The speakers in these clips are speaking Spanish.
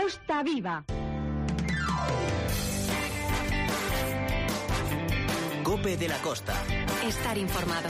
Costa Viva. COPE de la Costa. Estar informado.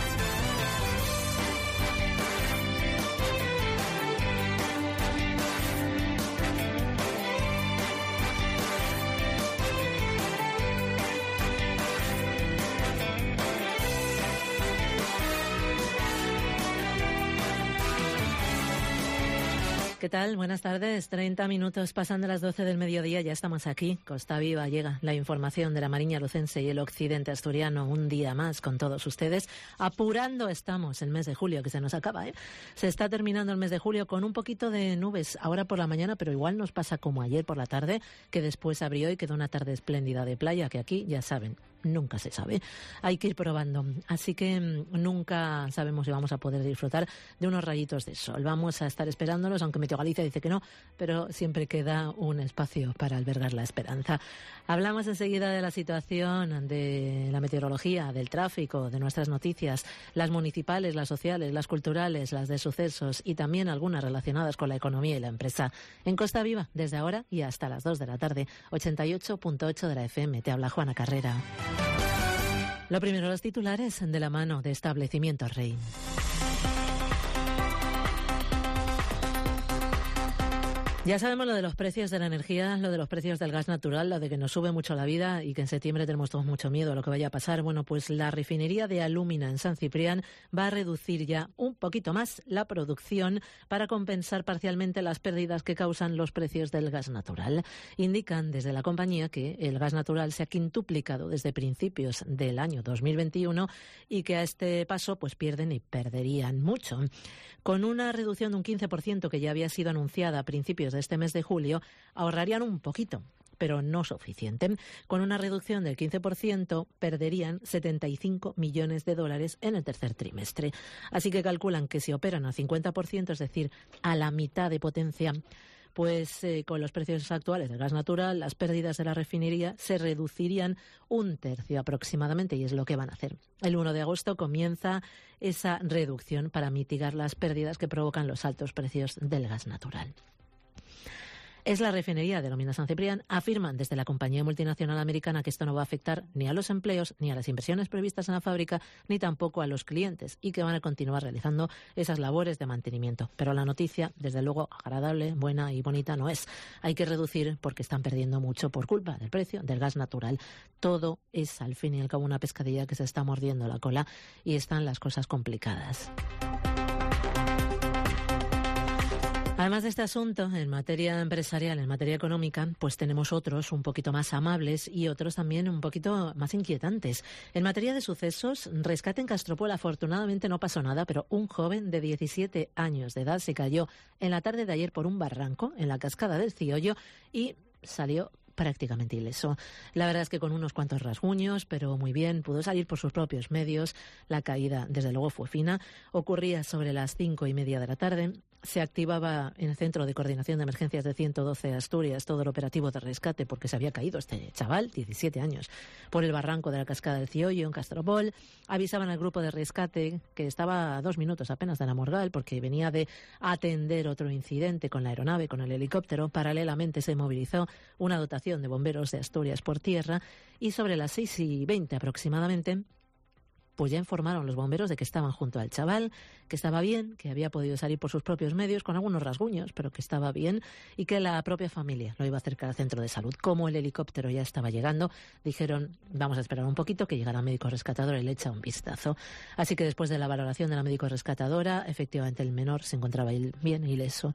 ¿Qué tal? Buenas tardes. 30 minutos pasando las 12 del mediodía. Ya estamos aquí. Costa Viva llega la información de la Mariña Lucense y el occidente asturiano un día más con todos ustedes. Apurando estamos el mes de julio, que se nos acaba, ¿eh? Se está terminando el mes de julio con un poquito de nubes ahora por la mañana, pero igual nos pasa como ayer por la tarde, que después abrió y quedó una tarde espléndida de playa, que aquí, ya saben, nunca se sabe. Hay que ir probando. Así que nunca sabemos si vamos a poder disfrutar de unos rayitos de sol. Vamos a estar esperándolos, aunque Meteo Galicia dice que no, pero siempre queda un espacio para albergar la esperanza. Hablamos enseguida de la situación de la meteorología, del tráfico, de nuestras noticias, las municipales, las sociales, las culturales, las de sucesos y también algunas relacionadas con la economía y la empresa. En Costa Viva, desde ahora y hasta las 2 de la tarde, 88.8 de la FM. Te habla Juana Carrera. Lo primero, los titulares de la mano de Establecimientos Rey. Ya sabemos lo de los precios de la energía, lo de los precios del gas natural, lo de que nos sube mucho la vida y que en septiembre tenemos todos mucho miedo a lo que vaya a pasar. Bueno, pues la refinería de Alumina en San Ciprián va a reducir ya un poquito más la producción para compensar parcialmente las pérdidas que causan los precios del gas natural. Indican desde la compañía que el gas natural se ha quintuplicado desde principios del año 2021 y que a este paso pues pierden y perderían mucho. Con una reducción de un 15% que ya había sido anunciada a principios de este mes de julio, ahorrarían un poquito, pero no suficiente. Con una reducción del 15%, perderían 75 millones de dólares en el tercer trimestre. Así que calculan que si operan al 50%, es decir, a la mitad de potencia, pues con los precios actuales del gas natural, las pérdidas de la refinería se reducirían un tercio aproximadamente, y es lo que van a hacer. El 1 de agosto comienza esa reducción para mitigar las pérdidas que provocan los altos precios del gas natural. Es la refinería de Alumina San Ciprián. Afirman desde la compañía multinacional americana que esto no va a afectar ni a los empleos, ni a las inversiones previstas en la fábrica, ni tampoco a los clientes, y que van a continuar realizando esas labores de mantenimiento. Pero la noticia, desde luego, agradable, buena y bonita no es. Hay que reducir porque están perdiendo mucho por culpa del precio del gas natural. Todo es, al fin y al cabo, una pescadilla que se está mordiendo la cola y están las cosas complicadas. Además de este asunto, en materia empresarial, en materia económica, pues tenemos otros un poquito más amables y otros también un poquito más inquietantes. En materia de sucesos, rescate en Castropol. Afortunadamente no pasó nada, pero un joven de 17 años de edad se cayó en la tarde de ayer por un barranco en la cascada del Ciollo y salió prácticamente ileso. La verdad es que con unos cuantos rasguños, pero muy bien, pudo salir por sus propios medios. La caída, desde luego, fue fina. Ocurría sobre las 5:30 de la tarde. Se activaba en el Centro de Coordinación de Emergencias de 112 Asturias todo el operativo de rescate porque se había caído este chaval, 17 años, por el barranco de la cascada del Ciollo en Castropol. Avisaban al grupo de rescate, que estaba a 2 minutos apenas de la Morgal, porque venía de atender otro incidente con la aeronave, con el helicóptero. Paralelamente se movilizó una dotación de bomberos de Asturias por tierra y sobre las 6:20 aproximadamente, pues ya informaron los bomberos de que estaban junto al chaval, que estaba bien, que había podido salir por sus propios medios con algunos rasguños, pero que estaba bien y que la propia familia lo iba a acercar al centro de salud. Como el helicóptero ya estaba llegando, dijeron, vamos a esperar un poquito que llegará el médico rescatador y le echa un vistazo. Así que después de la valoración de la médico rescatadora, efectivamente el menor se encontraba bien, ileso.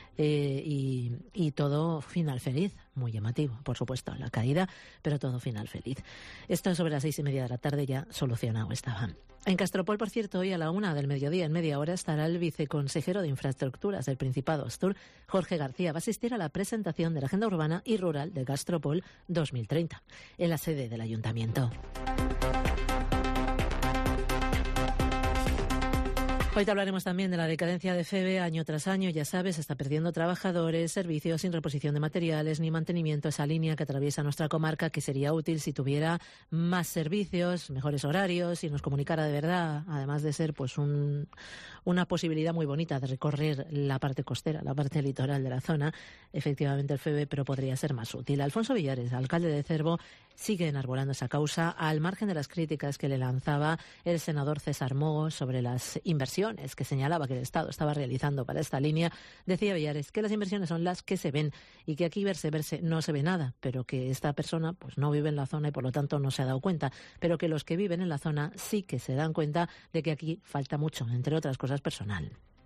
Y todo final feliz, muy llamativo, por supuesto, la caída, pero todo final feliz. Esto sobre las 6:30 de la tarde ya solucionado estaba. En Castropol, por cierto, hoy a la 1 del mediodía, en media hora, estará el viceconsejero de Infraestructuras del Principado Astur, Jorge García. Va a asistir a la presentación de la Agenda Urbana y Rural de Castropol 2030, en la sede del Ayuntamiento. Hoy te hablaremos también de la decadencia de FEVE año tras año. Ya sabes, está perdiendo trabajadores, servicios sin reposición de materiales ni mantenimiento. Esa línea que atraviesa nuestra comarca, que sería útil si tuviera más servicios, mejores horarios y nos comunicara de verdad, además de ser pues una posibilidad muy bonita de recorrer la parte costera, la parte litoral de la zona. Efectivamente el FEVE, pero podría ser más útil. Alfonso Villares, alcalde de Cervo, sigue enarbolando esa causa al margen de las críticas que le lanzaba el senador César Mogo sobre las inversiones que señalaba que el Estado estaba realizando para esta línea. Decía Villares que las inversiones son las que se ven y que aquí verse no se ve nada, pero que esta persona pues no vive en la zona y por lo tanto no se ha dado cuenta, pero que los que viven en la zona sí que se dan cuenta de que aquí falta mucho, entre otras cosas personal.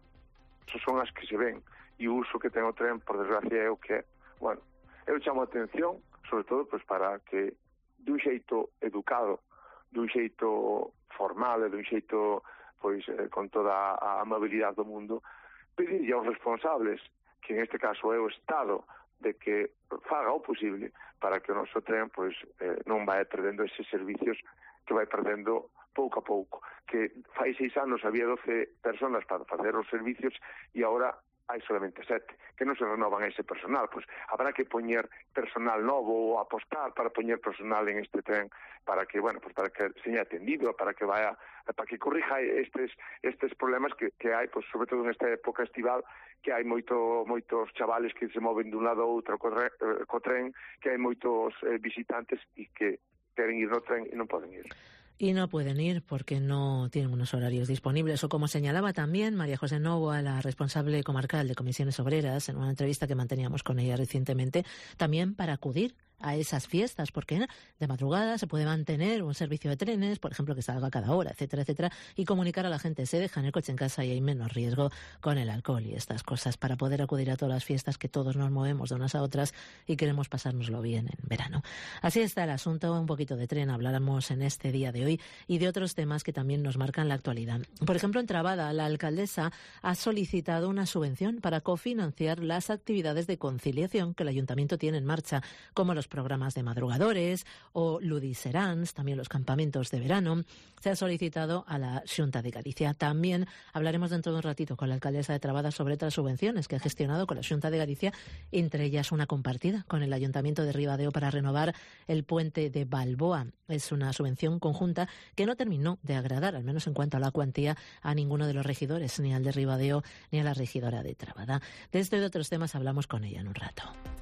Son as que se ven e o uso que ten o tren, por desgracia, é o que é. Bueno, eu chamo a atención, sobre todo, pues, para que dun xeito educado, dun xeito formal e dun xeito pois con toda a amabilidade do mundo, pedirlle aos responsables, que en este caso é o Estado, de que faga o posible para que o noso tren pois non vai perdendo eses servicios que vai perdendo pouco a pouco, que fai 6 anos había 12 personas para facer os servicios e agora hai solamente 7, que non se renovan ese personal. Pois habrá que poñer personal novo ou apostar para poñer personal en este tren para que, bueno, pues para que seña atendido, para que vaya, para que corrija estes problemas que hai, pues sobre todo nesta época estival, que hai moitos chavales que se moven dun lado a outro co tren, que hai moitos visitantes e que queren ir no tren e non poden ir. Y no pueden ir porque no tienen unos horarios disponibles. O como señalaba también María José Novoa, la responsable comarcal de Comisiones Obreras, en una entrevista que manteníamos con ella recientemente, también para acudir a esas fiestas, porque de madrugada se puede mantener un servicio de trenes, por ejemplo, que salga cada hora, etcétera, etcétera, y comunicar a la gente, se dejan el coche en casa y hay menos riesgo con el alcohol y estas cosas, para poder acudir a todas las fiestas que todos nos movemos de unas a otras y queremos pasárnoslo bien en verano. Así está el asunto, un poquito de tren habláramos en este día de hoy y de otros temas que también nos marcan la actualidad. Por ejemplo, en Trabada, la alcaldesa ha solicitado una subvención para cofinanciar las actividades de conciliación que el ayuntamiento tiene en marcha, como los programas de madrugadores o ludiserans, también los campamentos de verano. Se ha solicitado a la Xunta de Galicia. También hablaremos dentro de un ratito con la alcaldesa de Trabada sobre otras subvenciones que ha gestionado con la Xunta de Galicia, entre ellas una compartida con el Ayuntamiento de Ribadeo para renovar el puente de Balboa. Es una subvención conjunta que no terminó de agradar, al menos en cuanto a la cuantía, a ninguno de los regidores, ni al de Ribadeo ni a la regidora de Trabada. De esto y de otros temas hablamos con ella en un rato.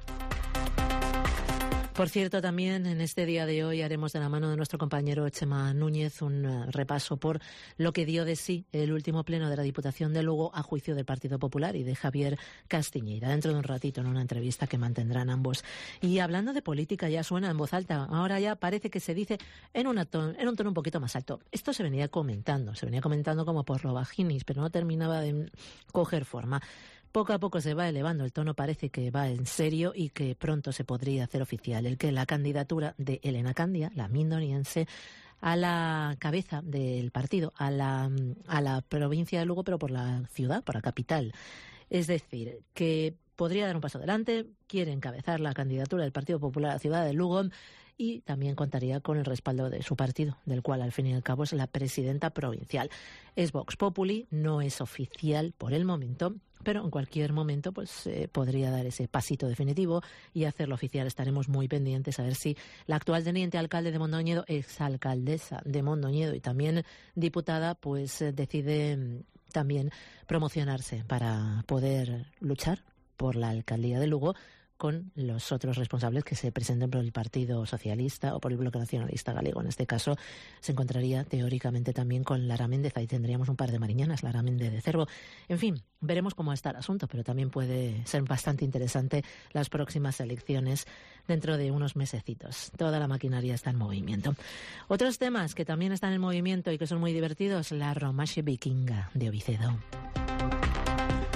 Por cierto, también en este día de hoy haremos de la mano de nuestro compañero Chema Núñez un repaso por lo que dio de sí el último pleno de la Diputación de Lugo a juicio del Partido Popular y de Javier Castiñeira, dentro de un ratito en una entrevista que mantendrán ambos. Y hablando de política, ya suena en voz alta, ahora ya parece que se dice en un tono un poquito más alto. Esto se venía comentando como por lo bajinis, pero no terminaba de coger forma. Poco a poco se va elevando el tono, parece que va en serio y que pronto se podría hacer oficial el que la candidatura de Elena Candia, la mindoniense, a la cabeza del partido, a la provincia de Lugo, pero por la ciudad, por la capital. Es decir, que podría dar un paso adelante, quiere encabezar la candidatura del Partido Popular a la ciudad de Lugo y también contaría con el respaldo de su partido, del cual al fin y al cabo es la presidenta provincial. Es Vox Populi, no es oficial por el momento, pero en cualquier momento pues podría dar ese pasito definitivo y hacerlo oficial. Estaremos muy pendientes a ver si la actual teniente alcalde de Mondoñedo, exalcaldesa de Mondoñedo y también diputada, pues decide también promocionarse para poder luchar por la alcaldía de Lugo con los otros responsables que se presenten por el Partido Socialista o por el Bloque Nacionalista Galego. En este caso se encontraría teóricamente también con Lara Méndez. Ahí tendríamos un par de mariñanas, Lara Méndez de Cervo. En fin, veremos cómo está el asunto, pero también puede ser bastante interesante las próximas elecciones dentro de unos mesecitos. Toda la maquinaria está en movimiento. Otros temas que también están en movimiento y que son muy divertidos, la Romaxe Vikinga de Ovicedo.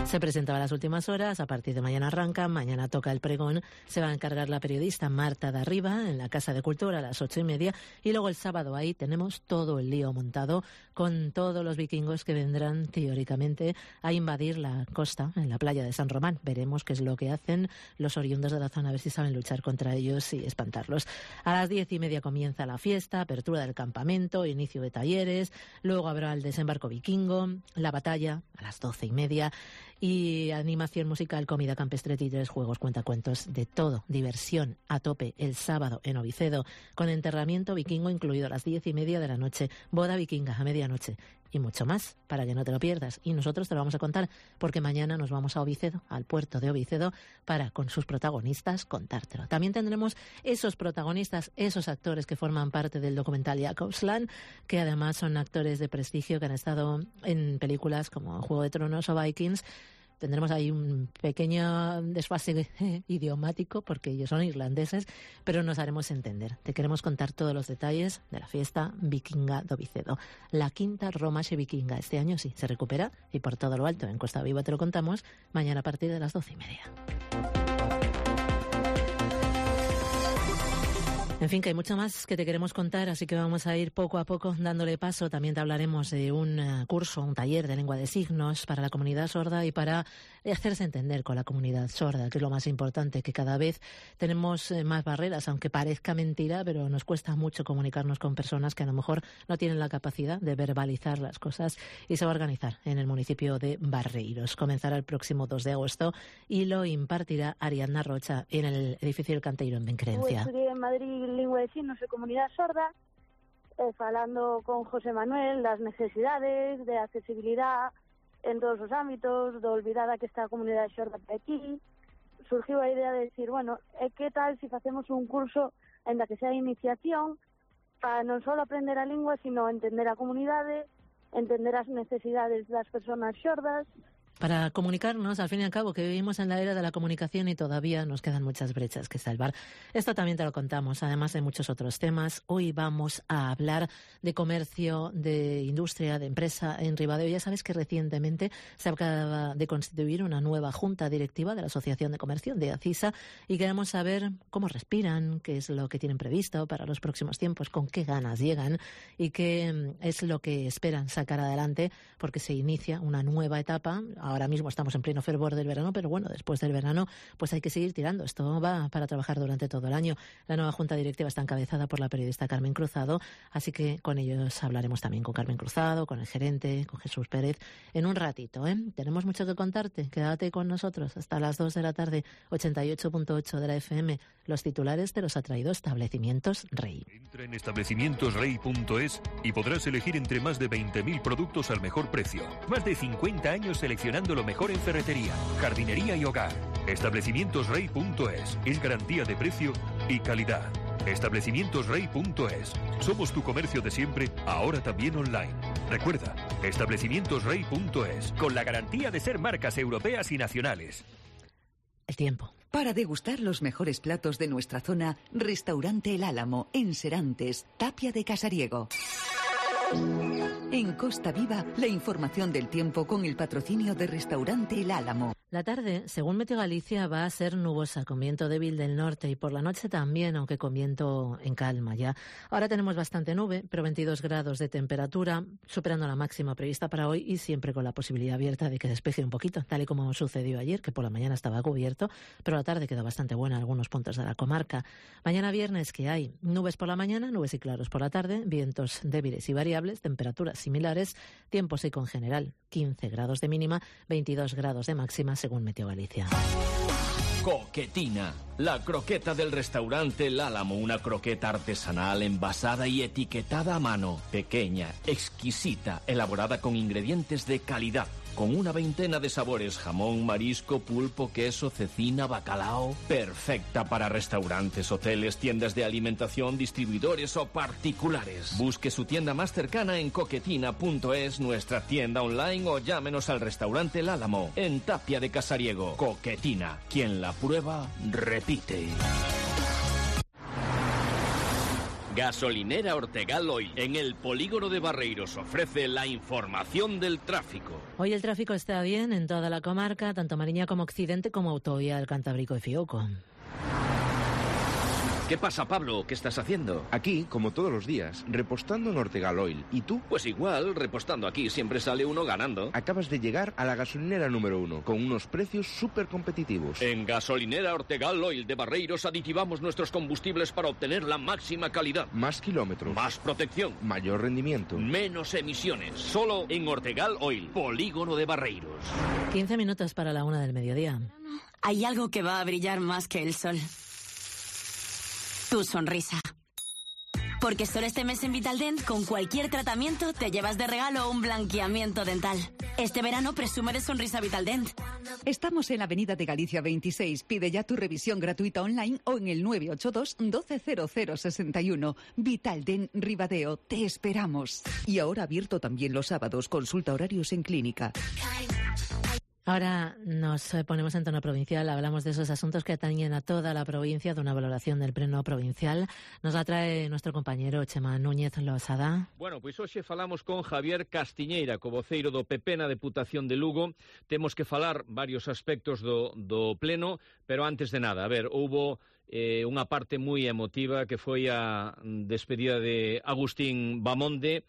Se presentaba a las últimas horas, a partir de mañana arranca, mañana toca el pregón, se va a encargar la periodista Marta de Arriba en la Casa de Cultura a las 8:30 y luego el sábado ahí tenemos todo el lío montado con todos los vikingos que vendrán teóricamente a invadir la costa en la playa de San Román. Veremos qué es lo que hacen los oriundos de la zona, a ver si saben luchar contra ellos y espantarlos. A las 10:30 comienza la fiesta, apertura del campamento, inicio de talleres, luego habrá el desembarco vikingo, la batalla a las 12:30 y animación musical, comida campestre, títeres, juegos, cuentacuentos, de todo, diversión a tope el sábado en Ovicedo, con enterramiento vikingo incluido a las 10:30 de la noche, boda vikinga a medianoche y mucho más para que no te lo pierdas. Y nosotros te lo vamos a contar porque mañana nos vamos a Ovicedo, al puerto de Ovicedo, para con sus protagonistas contártelo. También tendremos esos protagonistas, esos actores que forman parte del documental Jacob's Land, que además son actores de prestigio que han estado en películas como Juego de Tronos o Vikings. Tendremos ahí un pequeño desfase idiomático porque ellos son irlandeses, pero nos haremos entender. Te queremos contar todos los detalles de la fiesta vikinga de Ovicedo. La quinta Romaxe vikinga este año sí se recupera y por todo lo alto en Costa Viva te lo contamos mañana a partir de las 12:30. En fin, que hay mucho más que te queremos contar, así que vamos a ir poco a poco dándole paso. También te hablaremos de un curso, un taller de lengua de signos para la comunidad sorda y para hacerse entender con la comunidad sorda, que es lo más importante, que cada vez tenemos más barreras, aunque parezca mentira, pero nos cuesta mucho comunicarnos con personas que a lo mejor no tienen la capacidad de verbalizar las cosas, y se va a organizar en el municipio de Barreiros. Comenzará el próximo 2 de agosto y lo impartirá Ariadna Rocha en el edificio El Canteiro en Bencrencia. Estudié en Madrid lingua de signos e comunidade sorda, falando con José Manuel das necesidades de accesibilidade en todos os ámbitos, do olvidada que está a comunidade sorda por aquí. Surgiu a idea de decir, bueno, que tal se facemos un curso en la que sea iniciación para non só aprender a lingua, sino entender a comunidade, entender as necesidades das persoas sordas. Para comunicarnos, al fin y al cabo, que vivimos en la era de la comunicación y todavía nos quedan muchas brechas que salvar. Esto también te lo contamos, además de muchos otros temas. Hoy vamos a hablar de comercio, de industria, de empresa en Ribadeo. Ya sabes que recientemente se acaba de constituir una nueva junta directiva de la Asociación de Comercio, de ACISA, y queremos saber cómo respiran, qué es lo que tienen previsto para los próximos tiempos, con qué ganas llegan y qué es lo que esperan sacar adelante, porque se inicia una nueva etapa. Ahora mismo estamos en pleno fervor del verano, pero bueno, después del verano pues hay que seguir tirando. Esto va para trabajar durante todo el año. La nueva junta directiva está encabezada por la periodista Carmen Cruzado, así que con ellos hablaremos también con Carmen Cruzado, con el gerente, con Jesús Pérez, en un ratito, ¿eh? Tenemos mucho que contarte. Quédate con nosotros hasta las 2 de la tarde, 88.8 de la FM. Los titulares te los ha traído Establecimientos Rey. Entra en establecimientosrey.es y podrás elegir entre más de 20.000 productos al mejor precio. Más de 50 años seleccionando lo mejor en ferretería, jardinería y hogar. Establecimientosrey.es es garantía de precio y calidad. Establecimientosrey.es. Somos tu comercio de siempre, ahora también online. Recuerda, establecimientosrey.es, con la garantía de ser marcas europeas y nacionales. El tiempo. Para degustar los mejores platos de nuestra zona, Restaurante El Álamo, en Serantes, Tapia de Casariego. En Costa Viva, la información del tiempo con el patrocinio de Restaurante El Álamo. La tarde, según Meteo Galicia, va a ser nubosa, con viento débil del norte, y por la noche también, aunque con viento en calma ya. Ahora tenemos bastante nube, pero 22 grados de temperatura, superando la máxima prevista para hoy y siempre con la posibilidad abierta de que despeje un poquito, tal y como sucedió ayer, que por la mañana estaba cubierto, pero la tarde quedó bastante buena en algunos puntos de la comarca. Mañana viernes, que hay nubes por la mañana, nubes y claros por la tarde, vientos débiles y variables, temperaturas similares, tiempo seco en general, 15 grados de mínima, 22 grados de máxima, según Meteo Galicia. Coquetina, la croqueta del restaurante El Álamo, una croqueta artesanal envasada y etiquetada a mano, pequeña, exquisita, elaborada con ingredientes de calidad, con una veintena de sabores: jamón, marisco, pulpo, queso, cecina, bacalao. Perfecta para restaurantes, hoteles, tiendas de alimentación, distribuidores o particulares. Busque su tienda más cercana en coquetina.es, nuestra tienda online, o llámenos al restaurante El Álamo, en Tapia de Casariego. Coquetina, quien la prueba, repite. Gasolinera Ortegal Oil, en el polígono de Barreiros, ofrece la información del tráfico. Hoy el tráfico está bien en toda la comarca, tanto Mariña como Occidente, como autovía del Cantábrico y Fiuco. ¿Qué pasa, Pablo? ¿Qué estás haciendo? Aquí, como todos los días, repostando en Ortegal Oil. ¿Y tú? Pues igual, repostando aquí, siempre sale uno ganando. Acabas de llegar a la gasolinera número 1, con unos precios súper competitivos. En Gasolinera Ortegal Oil de Barreiros aditivamos nuestros combustibles para obtener la máxima calidad. Más kilómetros. Más protección. Mayor rendimiento. Menos emisiones. Solo en Ortegal Oil, polígono de Barreiros. 15 minutos para la 1 del mediodía. Hay algo que va a brillar más que el sol. Tu sonrisa. Porque solo este mes en Vitaldent, con cualquier tratamiento, te llevas de regalo un blanqueamiento dental. Este verano presume de sonrisa Vitaldent. Estamos en la Avenida de Galicia 26. Pide ya tu revisión gratuita online o en el 982 120061. Vitaldent Ribadeo. Te esperamos. Y ahora abierto también los sábados. Consulta horarios en clínica. Ahora nos ponemos en tono provincial, hablamos de esos asuntos que atañen a toda la provincia, de una valoración del pleno provincial. Nos la trae nuestro compañero Chema Núñez Losada. Bueno, pois hoxe falamos con Javier Castiñeira, co voceiro do PP na Deputación de Lugo. Temos que falar varios aspectos do pleno, pero antes de nada, a ver, houbo unha parte moi emotiva que foi a despedida de Agustín Bamonde,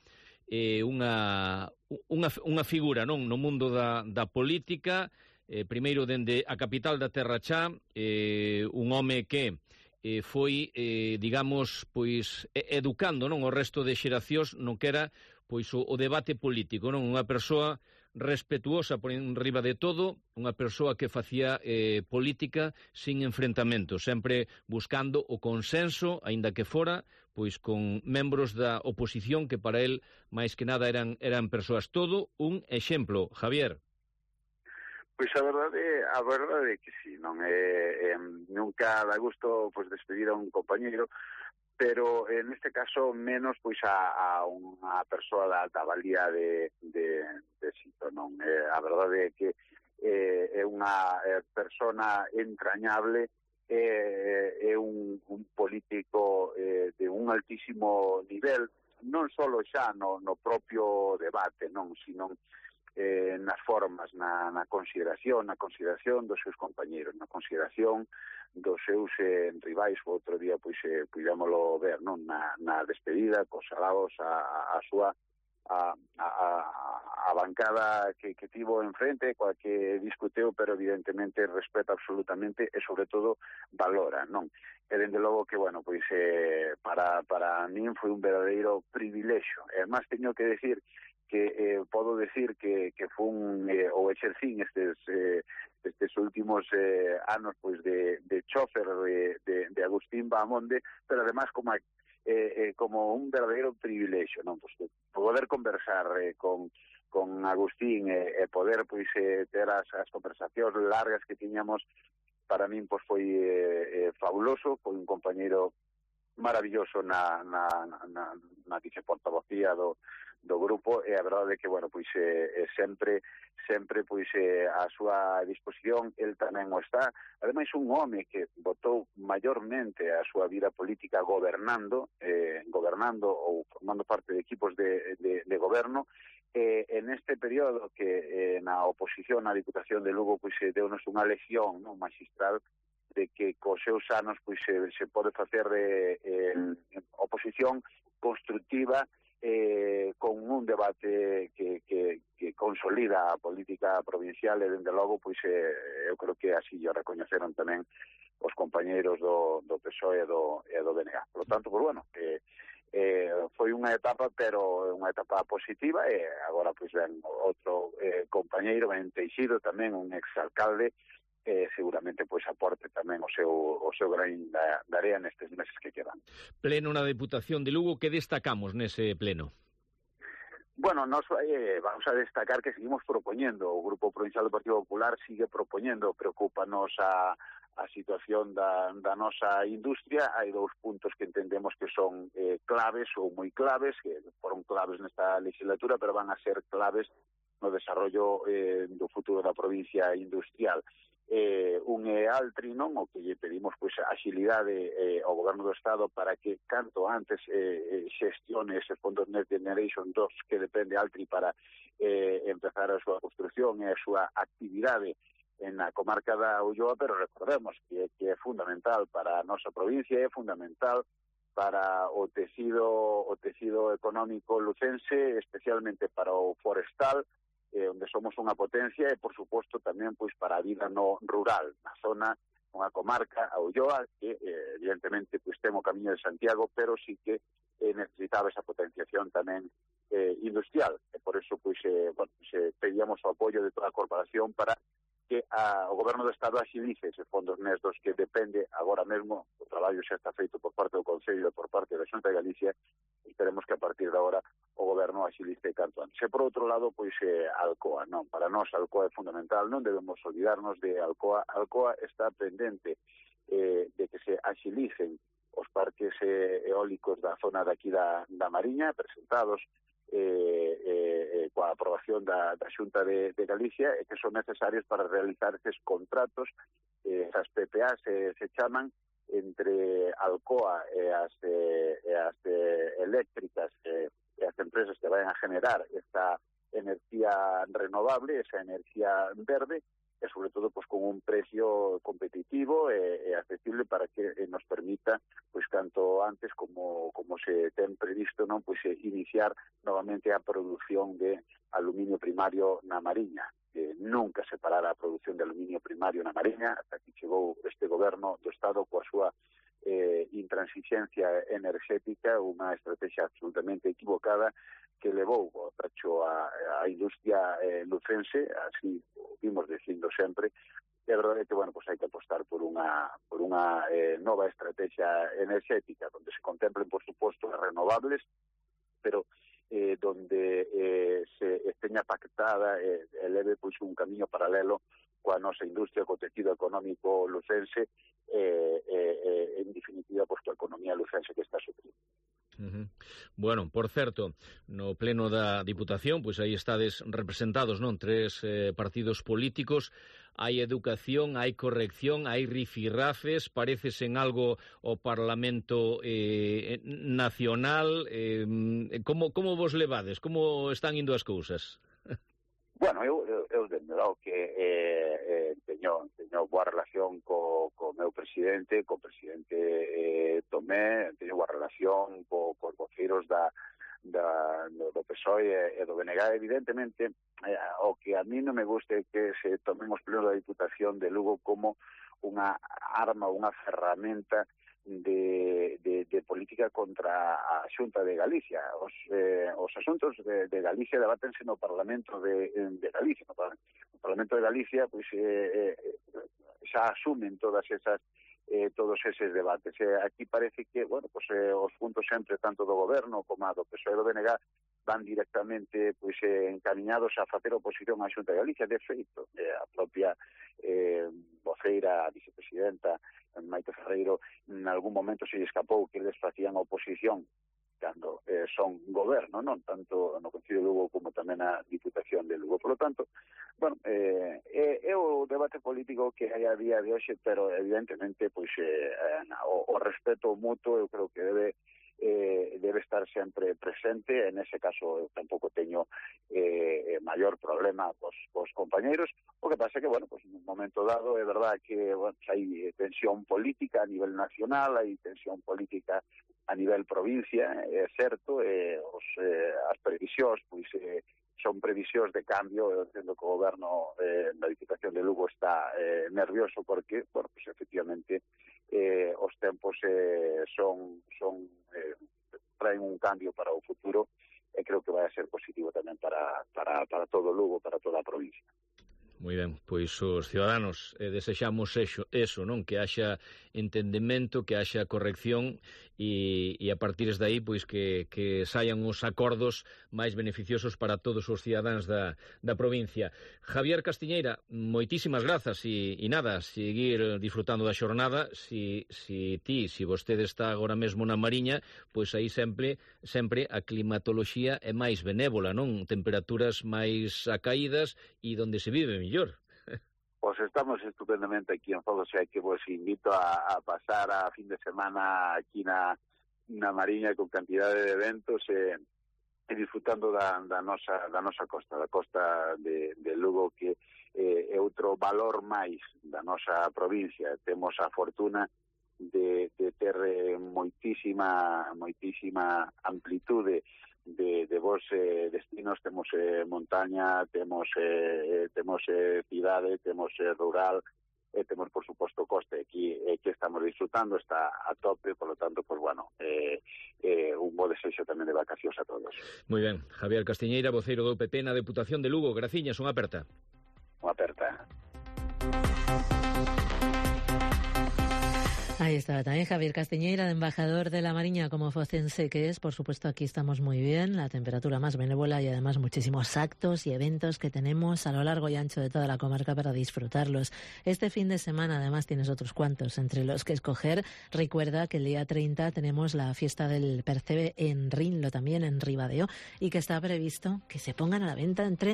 unha figura, non, no mundo da política, primeiro dende a capital da Terra Chá, un home que foi, digamos, pois educando, non, o resto de xeracións no que era pois o debate político, non, unha persoa respetuosa por enriba de todo, unha persoa que facía política sin enfrentamento, sempre buscando o consenso, aínda que fora pois con membros da oposición que para él máis que nada eran persoas. Todo un exemplo, Javier. Pois a verdade é que sí, non nunca dá gusto pois despedir a un compañeiro, pero en este caso menos pois a unha persoa da valía de Sito, non? A verdade é que é unha persona entrañable, é un político de un altísimo nivel, non só xa no propio debate, non, sino nas formas, na consideración dos seus compañeros, na consideración dos seus rivais. O outro día pois puidámoslo ver, non, na despedida, cos alabos a súa a bancada que tivo enfrente, coa que discuteu, pero evidentemente respeta absolutamente e sobre todo valora, non? E dende logo que, bueno, pois para min foi un verdadeiro privilexio. E además teño que decir que podo decir que fun ou exercín estes últimos anos pois de chofer de Agustín Bamonde, pero además como un verdadeiro privilexio, non? Pues, poder conversar con Agustín e poder pois ter as conversacións largas que tiñamos, para min pois foi fabuloso. Foi un compañeiro maravilloso na dicha portavocía do grupo, e a verdade é que, bueno, pois sempre pois a súa disposición, el tamén o está. Ademais, un home que botou maiormente a súa vida política gobernando ou formando parte de equipos de goberno, en este período que na oposición á Diputación de Lugo pois deu-nos unha lección, non, magistral, de que cos seus anos pois se pode facer oposición constructiva, con un debate que consolida a política provincial, e dende logo pois eu creo que así o recoñeceron tamén os compañeiros do PSOE e do BNG. Por lo tanto, pois bueno, foi unha etapa, pero unha etapa positiva, e agora pois ven outro compañeiro, Ben Teixido, tamén un exalcalde, seguramente pois aporte tamén o seu gran de area nestes meses que quedan. Pleno na Deputación de Lugo, que destacamos nese pleno? Bueno, nos vamos a destacar que seguimos propoñendo, o Grupo Provincial do Partido Popular sigue propoñendo. Preocúpanos a situación da nosa industria. Hai dous puntos que entendemos que son claves ou moi claves, que foron claves nesta legislatura, pero van a ser claves no desarrollo do futuro da provincia industrial. un Altri, non? O que lle pedimos pois axilidade ao Goberno do Estado para que canto antes xestione eses fondos Next Generation 2 que depende Altri para empezar a súa construción e a súa actividade na comarca da Ulloa, pero recordemos que é fundamental para a nosa provincia, é fundamental para o tecido económico lucense, especialmente para o forestal, onde somos unha potencia e, por suposto, tamén pois para a vida no rural, na zona, unha comarca, a Ulloa, que evidentemente pois ten o Camiño de Santiago, pero sí que necesitaba esa potenciación tamén industrial, e por eso pois pedíamos o apoio de toda a corporación para que o Goberno do Estado axilice eses fondos nestos que depende agora mesmo, o traballo xa está feito por parte do Concello e por parte da Xunta de Galicia, e esperemos que a partir de agora o Goberno axilice canto antes. E por outro lado, pois Alcoa, non? Para nós Alcoa é fundamental, non debemos olvidarnos de Alcoa. Alcoa está pendente de que se axilicen os parques eólicos da zona daqui da Mariña, presentados coa aprobación da Xunta de Galicia, e que son necesarios para realizar esses contratos, esas PPAs se chaman, entre Alcoa e as eléctricas e as empresas que vayan a generar esta enerxía renovable, esa enerxía verde, e sobre todo pues con un precio competitivo e accesible para que nos permita pues canto antes como se ten previsto, non, pues iniciar novamente a produción de aluminio primario na Mariña. Nunca se parara a produción de aluminio primario na Mariña ata que chegou este goberno do Estado coa súa intransigencia enerxética, unha estrategia absolutamente equivocada que levou ao tacho a industria lucense, así vimos dicindo sempre. É verdade que, bueno, pues hai que apostar por unha nova estrategia enerxética, onde se contemplen, por suposto, as renovables, pero donde se teña pactada e leve pois un camiño paralelo coa nosa industria, co tecido económico lucense, en definitiva, pois coa economía lucense que está sufrindo. Bueno, por certo, no pleno da Diputación, pois aí estades representados, non, 3 partidos políticos. Hai educación, hai corrección, hai rifirrafes, pareces en algo o Parlamento nacional. Como vos levades? Como están indo as cousas? Bueno, eu dende logo que teño boa relación co meu presidente, co presidente Tomé, teño boa relación cos voceiros do PSOE e do BNG. Evidentemente, o que a mí non me gusta é que se tomen os plenos da Diputación de Lugo como unha arma, unha ferramenta de política contra a Xunta de Galicia. Os asuntos de Galicia debatense no Parlamento de Galicia. No Parlamento de Galicia pois xa asumen todos eses debates. Aquí parece que, bueno, pues, os puntos sempre tanto do Goberno como do PSOE e do BNG van directamente pois encamiñados a facer oposición á Xunta de Galicia. De feito, a propia voceira, a vicepresidenta Maite Ferreiro, en algún momento se escapou que eles facían oposición cando son goberno, non tanto no Concello de Lugo como tamén na Diputación de Lugo. Por lo tanto, bueno, é o debate político que hai a día de hoxe, pero evidentemente pois o respeto mutuo eu creo que debe estar sempre presente. En ese caso eu tampouco teño maior problema cos compañeiros. O que pasa é que, bueno, pues en un momento dado é verdad que, bueno, hai tensión política a nivel nacional, hai tensión política a nivel provincia, é certo, as previsións pois son previsións de cambio. Eu entendo que o goberno da Diputación de Lugo está nervioso porque, bueno, pues efectivamente os tempos traen un cambio para o futuro, e creo que vai a ser positivo tamén para todo Lugo, para toda a provincia. Moi ben, pois os ciudadanos desexamos eso, non? Que haxa entendemento, que haxa corrección e a partir de aí pois que saian os acordos máis beneficiosos para todos os cidadáns da provincia. Javier Castiñeira, moitísimas grazas e nada, seguir disfrutando da xornada. Si vostede está agora mesmo na Mariña, pois aí sempre a climatoloxía é máis benévola, non? Temperaturas máis acaídas e donde se vive mellor. Pues estamos estupendamente aquí en Fogo, o sea que vos invito a pasar a fin de semana aquí na Mariña con cantidade de eventos e disfrutando da nosa costa, da costa de Lugo, que é outro valor máis da nosa provincia. Temos a fortuna de ter moitísima amplitude de vos destinos. Temos montaña, temos cidade, temos rural, temos por suposto coste. Aquí que estamos disfrutando está a tope, por lo tanto, pues bueno, un bo desexo tamén de vacacións a todos. Moi ben, Javier Castiñeira, voceiro do PP na Deputación de Lugo. Graciñas, unha aperta. Unha aperta. Ahí está también Javier Castiñeira, embajador de la Mariña como focense que es. Por supuesto, aquí estamos muy bien, la temperatura más benévola y además muchísimos actos y eventos que tenemos a lo largo y ancho de toda la comarca para disfrutarlos. Este fin de semana además tienes otros cuantos entre los que escoger. Recuerda que el día 30 tenemos la fiesta del percebe en Rinlo, también en Ribadeo, y que está previsto que se pongan a la venta entre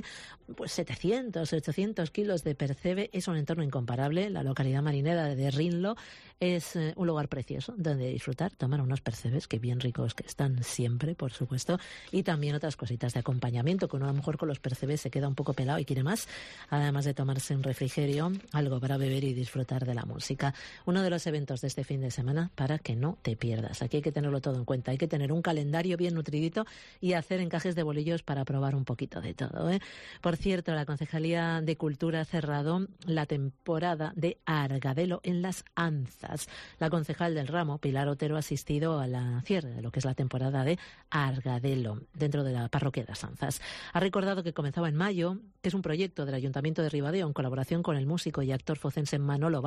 700, 800 kilos de percebe. Es un entorno incomparable. La localidad marinera de Rinlo es un lugar precioso donde disfrutar, tomar unos percebes, que bien ricos que están siempre, por supuesto, y también otras cositas de acompañamiento, que uno a lo mejor con los percebes se queda un poco pelado y quiere más, además de tomarse un refrigerio, algo para beber y disfrutar de la música. Uno de los eventos de este fin de semana para que no te pierdas. Aquí hay que tenerlo todo en cuenta, hay que tener un calendario bien nutridito y hacer encajes de bolillos para probar un poquito de todo, ¿eh? Por cierto, la Concejalía de Cultura ha cerrado la temporada de Argadelo en las Anzas. La concejal del ramo, Pilar Otero, ha asistido a la cierre de lo que es la temporada de Argadelo dentro de la parroquia de las Anzas. Ha recordado que comenzaba en mayo, que es un proyecto del Ayuntamiento de Ribadeo en colaboración con el músico y actor focense Manolo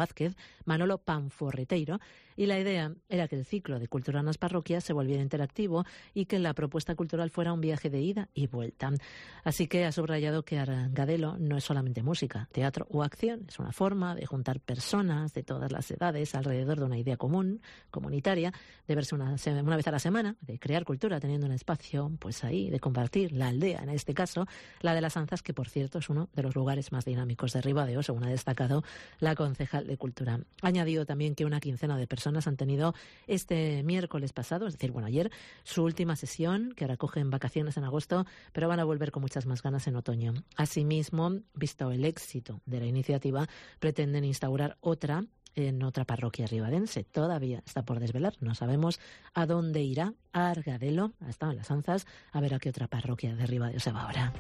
Panforreteiro, y la idea era que el ciclo de cultura en las parroquias se volviera interactivo y que la propuesta cultural fuera un viaje de ida y vuelta. Así que ha subrayado que Argadelo no es solamente música, teatro o acción, es una forma de juntar personas de todas las edades alrededor de una idea común, comunitaria, de verse una vez a la semana, de crear cultura teniendo un espacio, pues ahí, de compartir la aldea, en este caso, la de las Anzas, que por cierto es uno de los lugares más dinámicos de Ribadeo, según ha destacado la concejal de Cultura. Ha añadido también que una quincena de personas han tenido este miércoles pasado, es decir, ayer, su última sesión, que ahora cogen vacaciones en agosto, pero van a volver con muchas más ganas en otoño. Asimismo, visto el éxito de la iniciativa, pretenden instaurar otra en otra parroquia ribadense. Todavía está por desvelar, no sabemos a dónde irá Argadelo, ha estado en las Anzas, a ver a qué otra parroquia de Ribadeo se va ahora.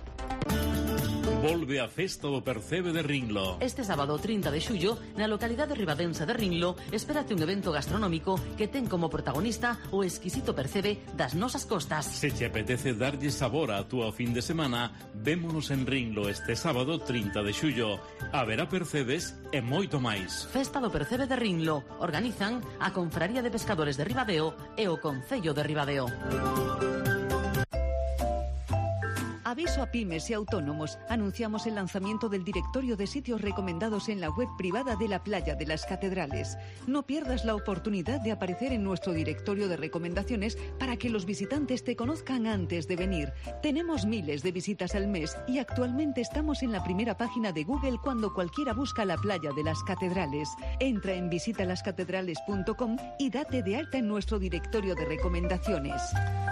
Volve a Festa do Percebe de Rinlo. Este sábado 30 de xullo, na localidade ribadense de Rinlo, espérate un evento gastronómico que ten como protagonista o exquisito percebe das nosas costas. Se te apetece darlle sabor a túa fin de semana, vémonos en Rinlo este sábado 30 de xullo. Haberá percebes e moito máis. Festa do Percebe de Rinlo. Organizan a Confraría de Pescadores de Ribadeo e o Concello de Ribadeo. Aviso a pymes y autónomos. Anunciamos el lanzamiento del directorio de sitios recomendados en la web privada de la Playa de las Catedrales. No pierdas la oportunidad de aparecer en nuestro directorio de recomendaciones para que los visitantes te conozcan antes de venir. Tenemos miles de visitas al mes y actualmente estamos en la primera página de Google cuando cualquiera busca la Playa de las Catedrales. Entra en visitalascatedrales.com y date de alta en nuestro directorio de recomendaciones.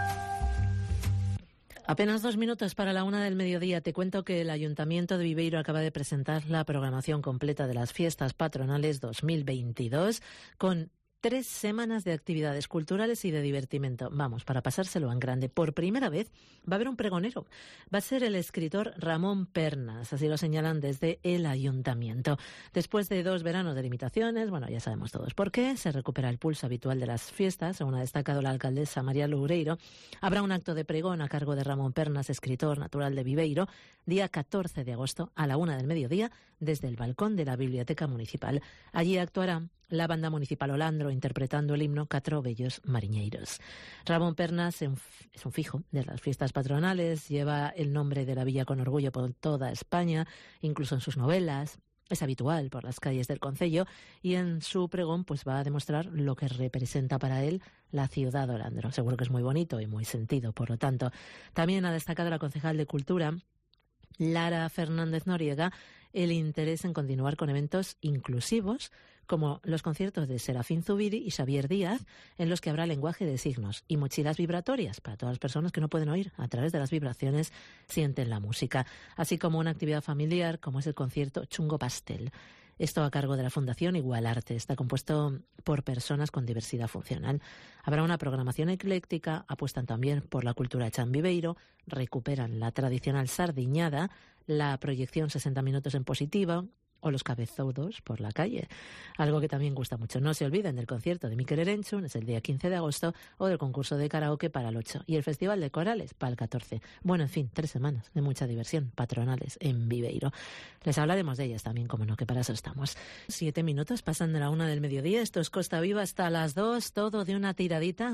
Apenas 2 minutos para la 1 del mediodía. Te cuento que el Ayuntamiento de Viveiro acaba de presentar la programación completa de las fiestas patronales 2022 con 3 semanas de actividades culturales y de divertimento. Vamos, para pasárselo en grande. Por primera vez va a haber un pregonero. Va a ser el escritor Ramón Pernas, así lo señalan desde el Ayuntamiento. Después de 2 veranos de limitaciones, bueno, ya sabemos todos por qué, se recupera el pulso habitual de las fiestas, según ha destacado la alcaldesa María Loureiro. Habrá un acto de pregón a cargo de Ramón Pernas, escritor natural de Viveiro, día 14 de agosto a la 1 del mediodía, desde el balcón de la Biblioteca Municipal. Allí actuará la banda municipal Olandro interpretando el himno Catro Bellos Mariñeiros. Ramón Pernas es un fijo de las fiestas patronales, lleva el nombre de la villa con orgullo por toda España, incluso en sus novelas. Es habitual por las calles del concello y en su pregón pues va a demostrar lo que representa para él la ciudad de Olandro. Seguro que es muy bonito y muy sentido, por lo tanto. También ha destacado la concejal de Cultura, Lara Fernández Noriega, el interés en continuar con eventos inclusivos, como los conciertos de Serafín Zubiri y Xavier Díaz, en los que habrá lenguaje de signos y mochilas vibratorias para todas las personas que no pueden oír. A través de las vibraciones sienten la música, así como una actividad familiar como es el concierto Chungo Pastel. Esto a cargo de la Fundación Igualarte. Está compuesto por personas con diversidad funcional. Habrá una programación ecléctica, apuestan también por la cultura chambiveiro, recuperan la tradicional sardiñada, la proyección 60 minutos en positivo o los cabezudos por la calle, algo que también gusta mucho. No se olviden del concierto de Mikel Erenchun, es el día 15 de agosto, o del concurso de karaoke para el 8 y el Festival de Corales para el 14. Bueno, en fin, 3 semanas de mucha diversión, patronales en Viveiro. Les hablaremos de ellas también, como no, que para eso estamos. 7 minutos pasan de la 1 del mediodía, esto es Costa Viva hasta las 2, todo de una tiradita,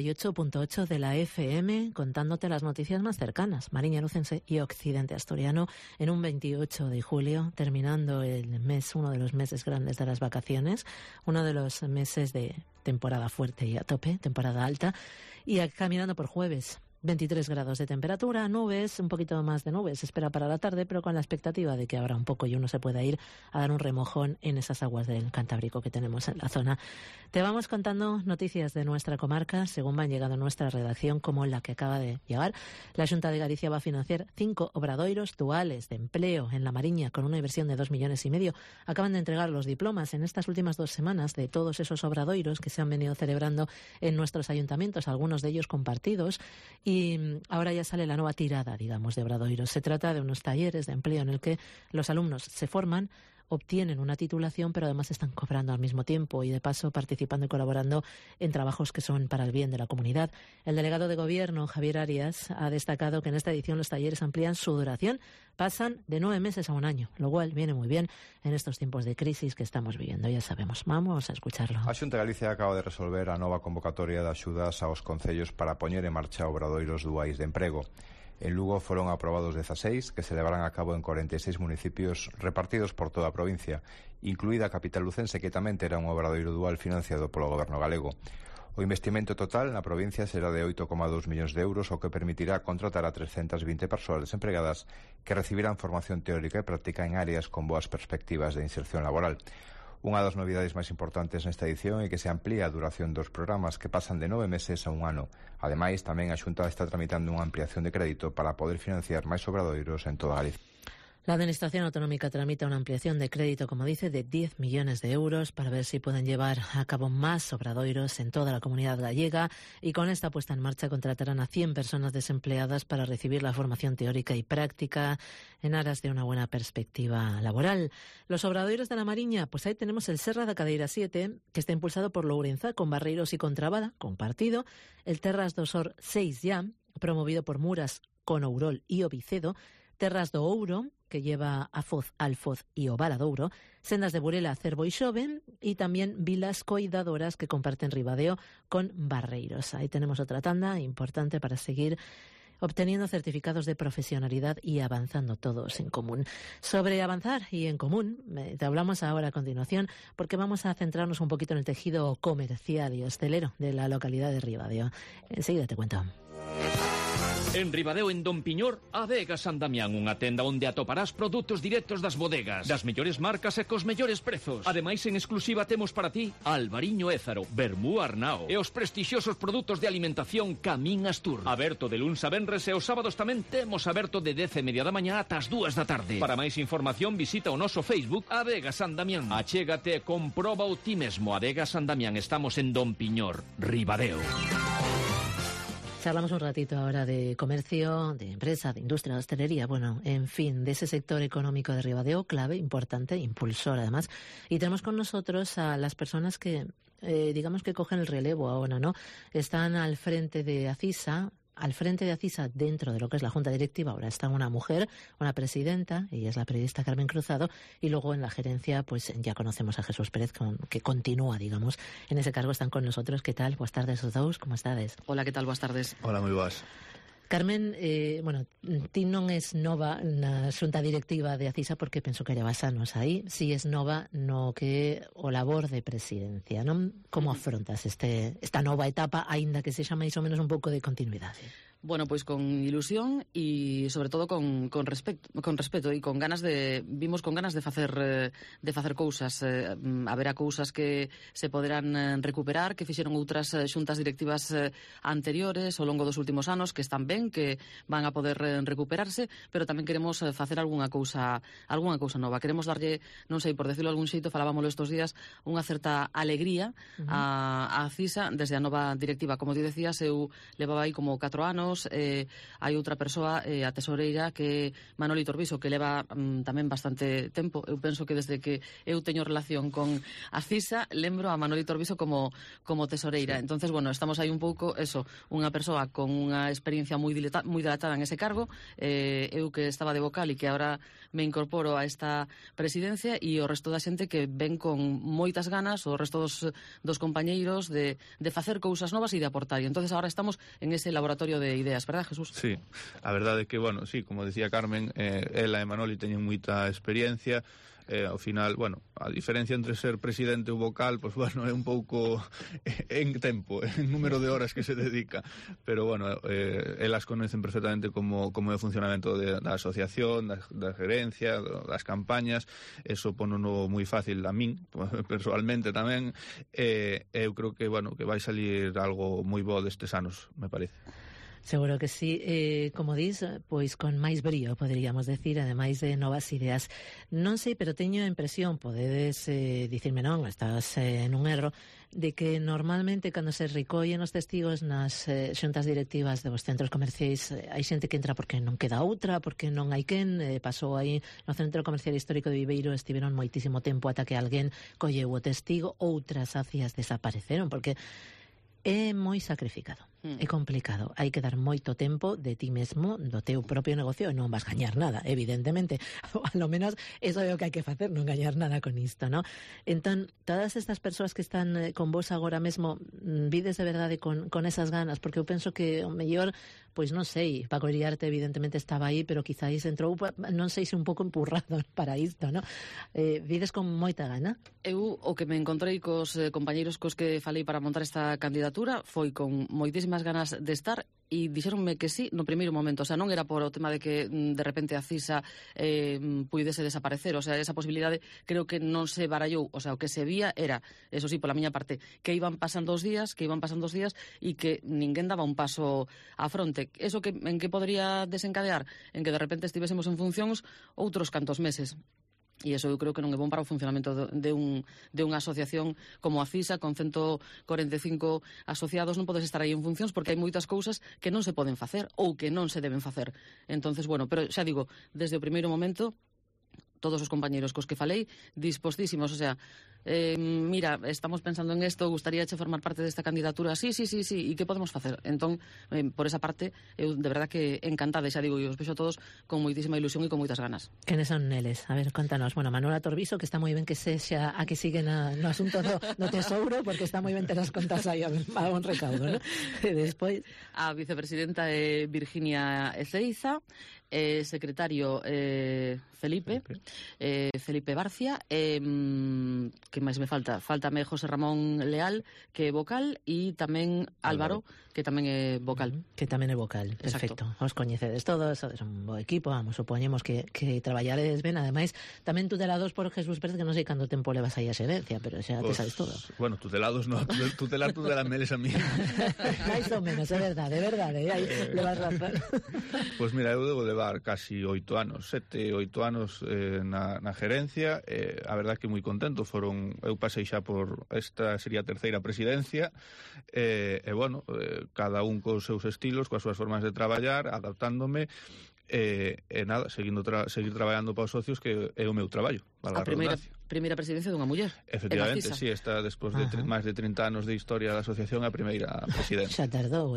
88.8 de la FM, contándote las noticias más cercanas, Mariña Lucense y Occidente Asturiano, en un 28 de julio, terminando el mes, uno de los meses grandes de las vacaciones, uno de los meses de temporada fuerte y a tope, temporada alta, y caminando por jueves. 23 grados de temperatura, nubes, un poquito más de nubes, se espera para la tarde, pero con la expectativa de que habrá un poco y uno se pueda ir a dar un remojón en esas aguas del Cantábrico que tenemos en la zona. Te vamos contando noticias de nuestra comarca, según van llegando a nuestra redacción, como la que acaba de llegar. La Xunta de Galicia va a financiar 5 obradoiros duales de empleo en la Mariña, con una inversión de 2,5 millones. Acaban de entregar los diplomas en estas últimas 2 semanas de todos esos obradoiros que se han venido celebrando en nuestros ayuntamientos, algunos de ellos compartidos, y ahora ya sale la nueva tirada, digamos, de obradoiros. Se trata de unos talleres de empleo en el que los alumnos se forman, obtienen una titulación, pero además están cobrando al mismo tiempo y de paso participando y colaborando en trabajos que son para el bien de la comunidad. El delegado de Gobierno, Javier Arias, ha destacado que en esta edición los talleres amplían su duración, pasan de 9 meses a 1 año, lo cual viene muy bien en estos tiempos de crisis que estamos viviendo, ya sabemos. Vamos a escucharlo. A Xunta de Galicia acaba de resolver a nova convocatoria de axudas aos concellos para poñer en marcha obradoiros duais de emprego. En Lugo foron aprobados 16 que se levarán a cabo en 46 municipios repartidos por toda a provincia, incluída a capital lucense, que tamén terá un obradoiro dual financiado polo Goberno galego. O investimento total na provincia será de 8,2 millóns de euros, o que permitirá contratar a 320 persoas desempregadas que recibirán formación teórica e práctica en áreas con boas perspectivas de inserción laboral. Unha das novidades máis importantes nesta edición é que se amplía a duración dos programas, que pasan de 9 meses a 1 ano. Ademais, tamén a Xunta está tramitando unha ampliación de crédito para poder financiar máis obradoiros en toda Galicia. La Administración Autonómica tramita una ampliación de crédito, como dice, de 10 millones de euros para ver si pueden llevar a cabo más obradoiros en toda la comunidad gallega, y con esta puesta en marcha contratarán a 100 personas desempleadas para recibir la formación teórica y práctica en aras de una buena perspectiva laboral. Los obradoiros de la Mariña, pues ahí tenemos el Serra da Cadeira 7, que está impulsado por Lourenza, con Barreiros y Contrabada, compartido, el Terras do Sor 6 ya, promovido por Muras, con Ourol y Ovicedo, Terras do Ouro, que lleva a Foz, Alfoz y o Valadouro, Sendas de Burela, Cervo y Xoven, y también Vilas Coidadoras, que comparten Ribadeo con Barreiros. Ahí tenemos otra tanda importante para seguir obteniendo certificados de profesionalidad y avanzando todos en común. Sobre avanzar y en común, te hablamos ahora a continuación, porque vamos a centrarnos un poquito en el tejido comercial y hostelero de la localidad de Ribadeo. Enseguida te cuento. En Ribadeo, en Don Piñor, Adega San Damián, unha tenda onde atoparás produtos directos das bodegas, das mellores marcas e cos mellores prezos. Ademais, en exclusiva temos para ti Albariño Ézaro, Vermú Arnao e os prestixiosos produtos de alimentación Camín Astur. Aberto de luns a venres e os sábados tamén temos aberto de 10:30 da mañá ata as 2 da tarde. Para máis información visita o noso Facebook Adega San Damián. Achégate e comproba o ti mesmo. Adega San Damián, estamos en Don Piñor, Ribadeo. Charlamos un ratito ahora de comercio, de empresa, de industria, de hostelería, bueno, en fin, de ese sector económico de Ribadeo, clave, importante, impulsor además. Y tenemos con nosotros a las personas que, digamos que cogen el relevo ahora, ¿no? Están al frente de ACISA, dentro de lo que es la Junta Directiva. Ahora está una mujer, una presidenta, ella es la periodista Carmen Cruzado, y luego en la gerencia pues ya conocemos a Jesús Pérez, que continúa, digamos, en ese cargo. Están con nosotros. ¿Qué tal? Boas tardes os dous, como estades? Hola, ¿qué tal? Boas tardes. Hola, moi boas. Carmen, bueno, ti non es nova na xunta directiva de ACISA, porque penso que levas anos aí. Si es nova no que o labor de presidencia, non? Como afrontas esta nova etapa, aínda que sexa máis ou menos un pouco de continuidade? Bueno, pois con ilusión e sobre todo con respeto e con ganas vimos con ganas de facer cousas. Haberá cousas que se poderán recuperar, que fixeron outras xuntas directivas anteriores ao longo dos últimos anos, que están ben, que van a poder recuperarse, pero tamén queremos facer algunha cousa nova. Queremos darlle, non sei, por decirlo algún xeito, falábamoslo estos días, unha certa alegría a CISA desde a nova directiva. Como ti decías, eu levaba aí como 4 anos. Hai outra persoa, a tesoreira, que é Manoli Torbiso, que leva tamén bastante tempo. Eu penso que desde que eu teño relación con a CISA lembro a Manoli Torbiso como tesoreira. Entonces, bueno, estamos aí un pouco unha persoa con unha experiencia moi dilatada en ese cargo, eu que estaba de vocal e que agora me incorporo a esta presidencia, e o resto da xente que ven con moitas ganas, o resto dos compañeiros de facer cousas novas e de aportar. E entonces agora estamos en ese laboratorio de ideas, verdad, Jesús? Sí, a verdade é que, bueno, sí, como decía Carmen, ela e Manoli teñen moita experiencia. Ao final, bueno, a diferencia entre ser presidente ou vocal, pues bueno, é un pouco en tempo, en número de horas que se dedica, pero bueno, elas conocen perfectamente como é o funcionamento da asociación, da gerencia, das campañas. Eso ponono moi fácil a min, personalmente tamén. Eu creo que, bueno, que vai salir algo moi bo destes anos, me parece. Seguro que sí, como dis, pois con máis brío, poderíamos decir, ademais de novas ideas. Non sei, pero teño a impresión, podedes dicirme non, estás nun erro, de que normalmente cando se recollen os testigos nas xuntas directivas dos centros comerciais, hai xente que entra porque non queda outra, porque non hai quen. Pasou aí no Centro Comercial Histórico de Viveiro, estiveron moitísimo tempo ata que alguén colleu o testigo, outras acias desapareceron, porque é moi sacrificado, é complicado. Hai que dar moito tempo de ti mesmo, do teu propio negocio, e non vas gañar nada, evidentemente. O lo menos eso é o que hai que facer, non gañar nada con isto, ¿no? Entón, todas estas persoas que están con vos agora mesmo, vides de verdade con esas ganas, porque eu penso que o mellor, pois non sei, Paco Iriarte evidentemente estaba aí, pero quizáis entrou, non sei se un pouco empurrado para isto, ¿no? Vides con moita gana? Eu o que me encontrei cos compañeiros cos que falei para montar esta candidatura foi con moitísimas ganas de estar, e dixeronme que sí no primeiro momento. O sea, non era por o tema de que de repente a CISA puidese desaparecer. O sea, esa posibilidade creo que non se barallou. O sea, o que se vía era, eso sí, pola miña parte, que iban pasando os días e que ninguén daba un paso á fronte. Eso en que podría desencadear? En que de repente estivésemos en funcións outros cantos meses. E iso eu creo que non é bom para o funcionamento de unha asociación como a CISA, con 145 asociados. Non podes estar aí en funcións porque hai moitas cousas que non se poden facer ou que non se deben facer. Entonces, bueno, pero xa digo, desde o primeiro momento, todos os compañeiros cos que falei, dispostísimos, o sea, mira, estamos pensando en isto, gustaríache formar parte desta candidatura, sí, e que podemos facer? Entón, por esa parte, eu de verdad que encantada, xa digo, e os vexo todos con moitísima ilusión e con moitas ganas. Quenes son neles? A ver, contanos. Bueno, Manuela Torbiso, que está moi ben que sexa a que sigue no asunto do tesouro, porque está moi ben ter as contas aí a un recaudo, ¿no? E despois... A vicepresidenta é Virginia Ezeiza, secretario Felipe Barcia, que máis me falta? Faltame José Ramón Leal, que é vocal, e tamén Álvaro, que tamén é vocal. Que tamén é vocal, perfecto. Os coñecedes todos, sodes un bo equipo, vamos, supoñemos que traballaredes ben, ademais, tamén tutelados por Jesús Pérez, que non sei canto tempo levas aí a xerencia, pero xa te sabes todo. Bueno, tutelados no, tutelar meles a mí. Mais ou menos, é verdade, aí levas razón. Pois mira, eu debo levar casi 8 anos, 7, 8 anos na gerencia, a verdade que moi contento. Eu pasei xa por esta sería a terceira presidencia, e bueno, cada un cos seus estilos, coas súas formas de traballar, adaptándome, e nada, seguir traballando para os socios, que é o meu traballo, valga a redundancia. Primeira presidencia dunha muller. Efectivamente, sí, está despois de máis de 30 anos de historia da asociación a primeira presidencia. Xa tardou,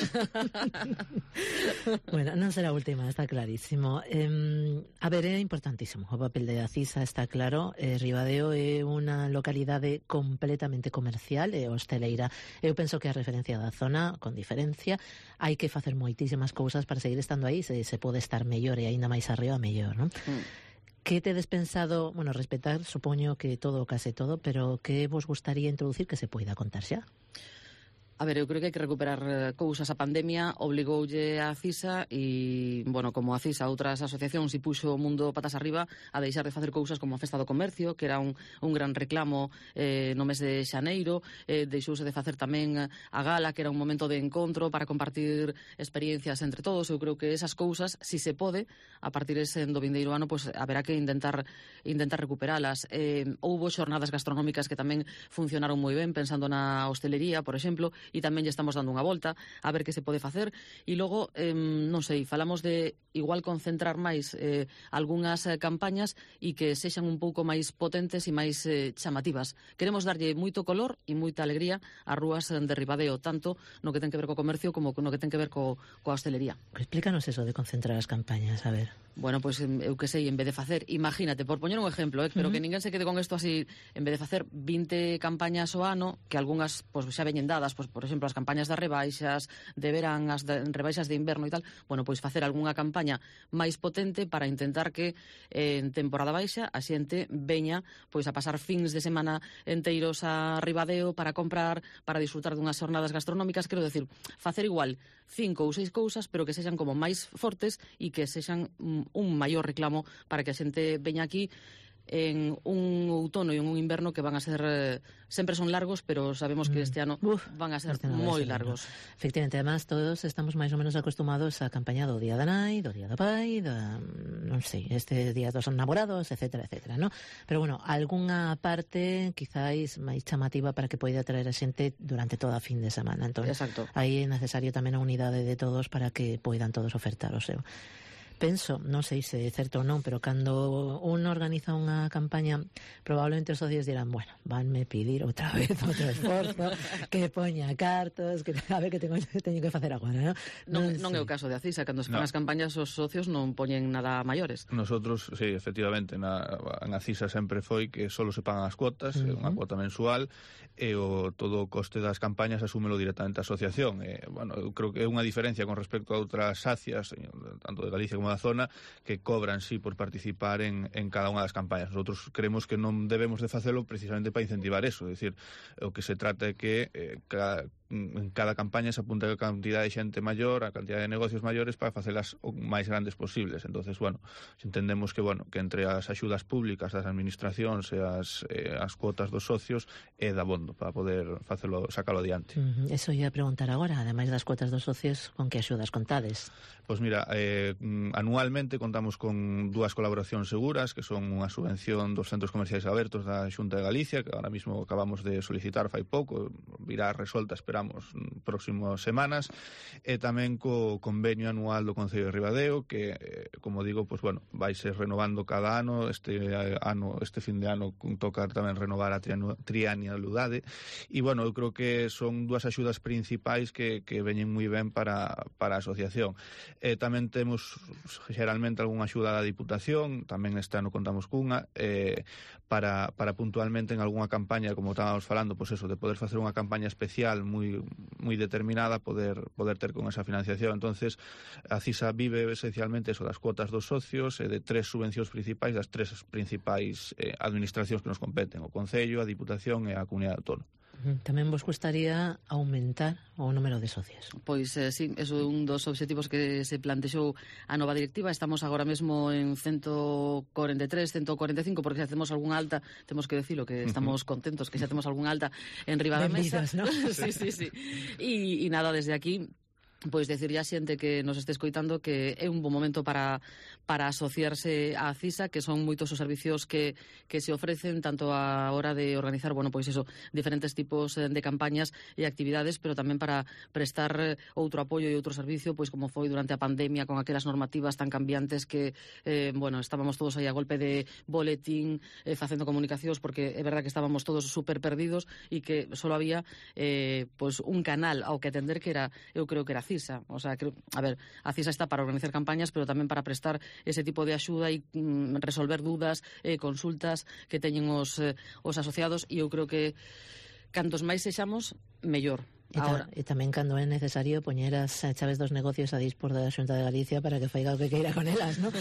Bueno, non será a última, está clarísimo. A ver, é importantísimo o papel de a CISA, está claro. Ribadeo é unha localidade completamente comercial e hosteleira. Eu penso que a referencia da zona, con diferencia, hai que facer moitísimas cousas para seguir estando aí. Se pode estar mellor e aínda máis arriba, mellor, non? Que tedes pensado, bueno, respetar, supoño que todo, case todo, pero que vos gustaría introducir que se poida contar xa? A ver, eu creo que hai que recuperar cousas. A pandemia obligoulle a CISA e, bueno, como a CISA, outras asociacións, e puxo o mundo patas arriba a deixar de facer cousas como a Festa do Comercio, que era un gran reclamo no mes de xaneiro. Deixouse de facer tamén a gala, que era un momento de encontro para compartir experiencias entre todos. Eu creo que esas cousas, si se pode, a partir do vindeiro ano, pues haberá que intentar recuperalas. Houbo xornadas gastronómicas que tamén funcionaron moi ben, pensando na hostelería, por exemplo, e tamén lle estamos dando unha volta a ver que se pode facer. E logo, non sei, falamos de igual concentrar máis algunhas campañas e que sexan un pouco máis potentes e máis chamativas. Queremos darlle moito color e moita alegría ás rúas de Ribadeo, tanto no que ten que ver co comercio como no que ten que ver coa hostelería. Explícanos eso de concentrar as campañas, a ver. Bueno, pois eu que sei, en vez de facer, imagínate, por poñer un exemplo, pero que ninguén se quede con isto así, en vez de facer 20 campañas ao ano, que algunhas xa veñen dadas, por exemplo, as campañas das rebaixas de verán, as rebaixas de inverno e tal, bueno, pois facer algunha campaña máis potente para intentar que en temporada baixa a xente veña pois a pasar fins de semana enteiros a Ribadeo para comprar, para disfrutar dunhas xornadas gastronómicas. Quero decir, facer igual 5 ou 6 cousas, pero que sexan como máis fortes e que sexan un maior reclamo para que a xente veña aquí en un outono e en un inverno que van a ser sempre son largos, pero sabemos que este ano van a ser moi largos. Efectivamente, además todos estamos máis ou menos acostumados a campaña do Día da Nai, do Día da Pai, non sei, este Día dos Namorados, etcétera, etcétera, ¿no? Pero bueno, algunha parte quizáis máis chamativa para que poida atraer a xente durante toda a fin de semana. Entón, aí é necesario tamén a unidade de todos para que poidan todos ofertar o seu. Penso, non sei se é certo ou non, pero cando un organiza unha campaña, probablemente os socios dirán, bueno, vanme pedir outra vez outro esforzo, que poña cartos, que a ver que teño que facer agora, ¿no? Non é o caso de Acisa, cando se fan as campañas os socios non poñen nada maiores. Nosotros, sí, efectivamente, en Acisa sempre foi que solo se pagan as cuotas, unha cuota mensual, e todo o coste das campañas asúmelo directamente a asociación. Bueno, eu creo que é unha diferencia con respecto a outras sacias, tanto de Galicia como da zona, que cobran, sí, por participar en cada unha das campañas. Nosotros creemos que non debemos de facelo precisamente para incentivar eso, é dicir, o que se trata é que en cada campaña se apunta a cantidad de xente maior, a cantidad de negocios maiores para facelas o máis grandes posibles. Entonces, bueno, entendemos que entre as axudas públicas das administracións e as cuotas dos socios é dabondo para poder sacalo adiante. Eso ia a preguntar agora, ademais das cuotas dos socios, con que axudas contades? Pois mira, anualmente contamos con 2 colaboracións seguras, que son unha subvención dos centros comerciais abertos da Xunta de Galicia, que ahora mismo acabamos de solicitar fai pouco, virá resolta, esperamos, próximas semanas, e tamén co convenio anual do Concello de Ribadeo, que, como digo, pues bueno, vai ser renovando cada ano. Este fin de ano toca tamén renovar a trianualidade, e bueno, eu creo que son 2 axudas principais que veñen moi ben para a asociación. Tamén temos xeralmente algunha axuda da Diputación, tamén este ano contamos cunha, para puntualmente en algunha campaña, como estábamos falando, pues eso, de poder facer unha campaña especial moi determinada, poder ter con esa financiación. Entonces, a CISA vive esencialmente eso das cuotas dos socios e de 3 subvencións principais das 3 principais administracións que nos competen, o Concello, a Diputación e a Comunidade Autónoma. Tamén vos gustaría aumentar o número de socios? Pois sí, eso é un dos obxectivos que se plantexou a nova directiva. Estamos agora mesmo en 143, 145, porque xa temos algunha alta, temos que decirlo, que estamos contentos que xa temos algunha alta en riba da mesa. ¿No? Sí. E nada, desde aquí, pois decirlle a xente que nos este escoitando que é un bon momento para asociarse á CISA, que son moitos os servicios que se ofrecen tanto a hora de organizar, bueno, pois eso, diferentes tipos de campañas e actividades, pero tamén para prestar outro apoio e outro servicio, pois como foi durante a pandemia con aquelas normativas tan cambiantes que, bueno, estábamos todos aí a golpe de boletín, facendo comunicacións, porque é verdad que estábamos todos super perdidos e que só había pois un canal ao que atender, que era, eu creo que era CISA. O sea, a ver, a CISA está para organizar campañas, pero tamén para prestar ese tipo de axuda e resolver dudas, consultas que teñen os asociados, e eu creo que cantos máis sexamos, mellor. E tamén cando é necesario poñer as chaves dos negocios a dispor da Xunta de Galicia para que faiga o que queira con elas, non?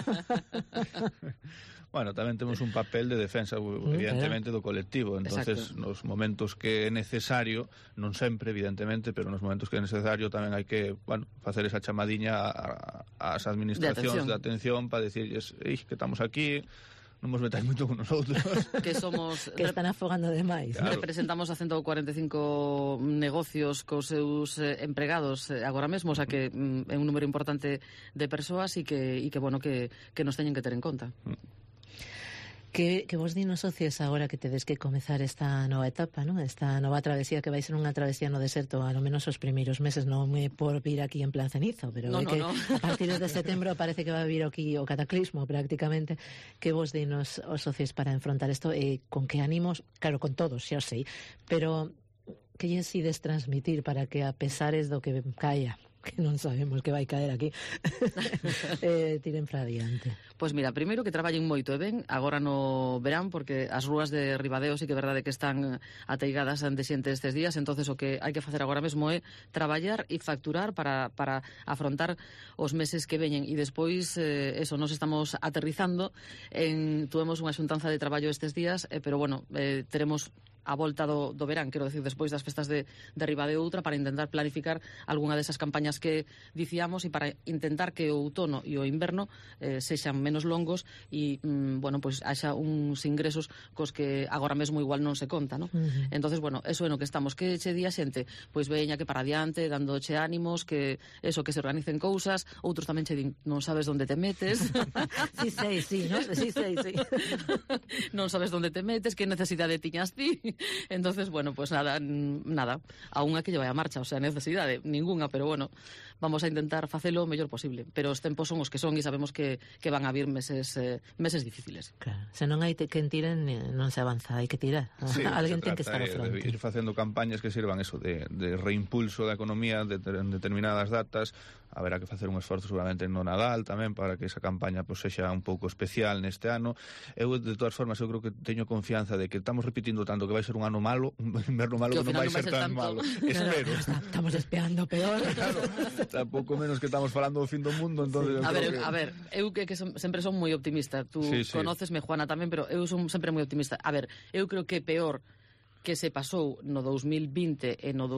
Bueno, tamén temos un papel de defensa, evidentemente, do colectivo. Entonces, nos momentos que é necesario, non sempre, evidentemente, pero nos momentos que é necesario tamén hai que, bueno, facer esa chamadiña ás administracións de atención para decirles, que estamos aquí, non nos metáis moito con nosotros. Que somos... que están afogando demais. Claro. Representamos a 145 negocios cos seus empregados agora mesmo, o sea que é un número importante de persoas e que bueno, que nos teñen que ter en conta. Que vos dinos socios agora que tedes que comezar esta nova etapa, non? Esta nova travesía que vai ser unha travesía no deserto, a lo menos os primeiros meses, non é por vir aquí en plan Cenizo, pero é que a partir de setembro parece que va a vir aquí o cataclismo prácticamente. Que vos dinos os socios para enfrontar isto e con que ánimos, claro, con todos, xa o sei, pero que lles ides transmitir para que a pesares do que caia, que non sabemos que vai caer aquí, tiren para adiante? Pois mira, primeiro que traballen moito e ben agora no verán, porque as rúas de Ribadeo sí que é verdade que están ateigadas de xente estes días, entonces o que hai que facer agora mesmo é traballar e facturar para afrontar os meses que veñen, e despois nos estamos aterrizando tuvemos unha xuntanza de traballo estes días, pero bueno, teremos a volta do verán, quero decir, despois das festas de Ribadeo outra, para intentar planificar algunha desas campañas que dicíamos e para intentar que o outono e o inverno sexan menos longos e, bueno, pois haxa uns ingresos cos que agora mesmo igual non se conta, non? Entonces, bueno, eso é no que estamos. Que che di a xente? Pois veña que para adiante, dándoche ánimos, que eso, que se organicen cousas, outros tamén che din, non sabes onde te metes. Sí, ¿no? Sí. Non sabes onde te metes, que necesidade tiñas ti. Entonces, bueno, pues nada, a unha que lle vai a marcha, o sea, necesidade ninguna, pero bueno, vamos a intentar facelo o mellor posible, pero os tempos son os que son e sabemos que van a vir meses difíciles. Claro, se non hai quen tiren non se avanza, hai que tirar. Sí, alguén ten que estar ao fronte. Ir facendo campañas que sirvan eso de reimpulso da economía en determinadas datas. Haberá que facer un esforzo seguramente no Nadal tamén para que esa campaña pues sexa un pouco especial neste ano. Eu, de todas formas, eu creo que teño confianza de que estamos repetindo tanto que vai ser un ano malo, un inverno malo, que non vai ser tan malo. Espero. Estamos espiando peor. Claro, tampouco menos que estamos falando do fin do mundo, entonces a ver, eu que sempre son moi optimista. Tú conócesme, Juana, tamén, pero eu son sempre moi optimista. A ver, eu creo que peor que se pasou no 2020 e no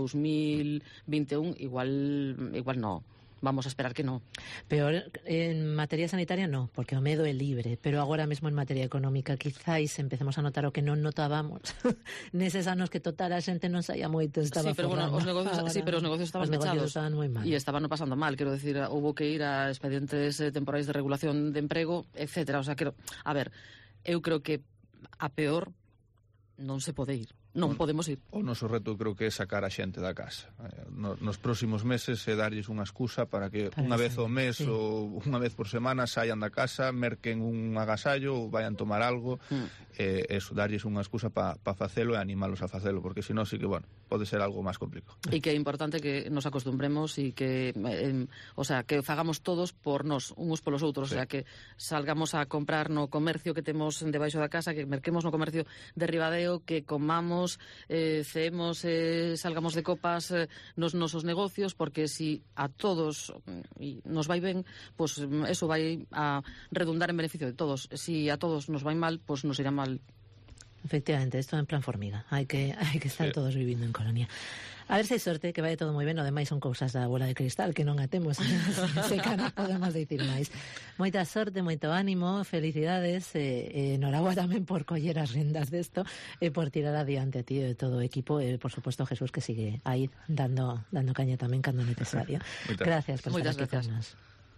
2021 igual no. Vamos a esperar que no. Peor en materia sanitaria no, porque o medo é libre, pero agora mesmo en materia económica quizáis empecemos a notar o que non notábamos neses anos que total a xente non saía moito, estaba pero bueno, os negocios estaban pechados moi mal. E estaban pasando mal, quero decir, houbo que ir a expedientes temporais de regulación de emprego, etcétera, o sea, a ver, eu creo que a peor non se pode ir. Non podemos ir. O noso reto creo que é sacar a xente da casa. Nos próximos meses é darlles unha excusa para que unha vez ao mes ou unha vez por semana saian da casa, merquen un agasallo ou vayan tomar algo, eso, darlles unha excusa para facelo e animalos a facelo, porque senón sí que, bueno, pode ser algo máis complicado. E que é importante que nos acostumbremos e que, o sea, que fagamos todos por nós, uns polos outros, o sea, que salgamos a comprar no comercio que temos debaixo da casa, que merquemos no comercio de Ribadeo, que comamos, ceemos, salgamos de copas nos nosos negocios, porque si a todos nos vai ben, pues eso vai a redundar en beneficio de todos. Si a todos nos vai mal, pues nos irá mal. Efectivamente, esto en plan formiga. Hai que estar todos vivindo en colonia. A ver se hai sorte, que vai todo moi ben. O demais son cousas da bola de cristal que non a temos. Se non podemos dicir máis. Moita sorte, moito ánimo, felicidades, enhorabuá tamén por coller as rendas desto e por tirar adiante a ti e todo o equipo, e por suposto Jesús, que sigue aí dando caña tamén cando necesario. Gracias por estar aquí con nos.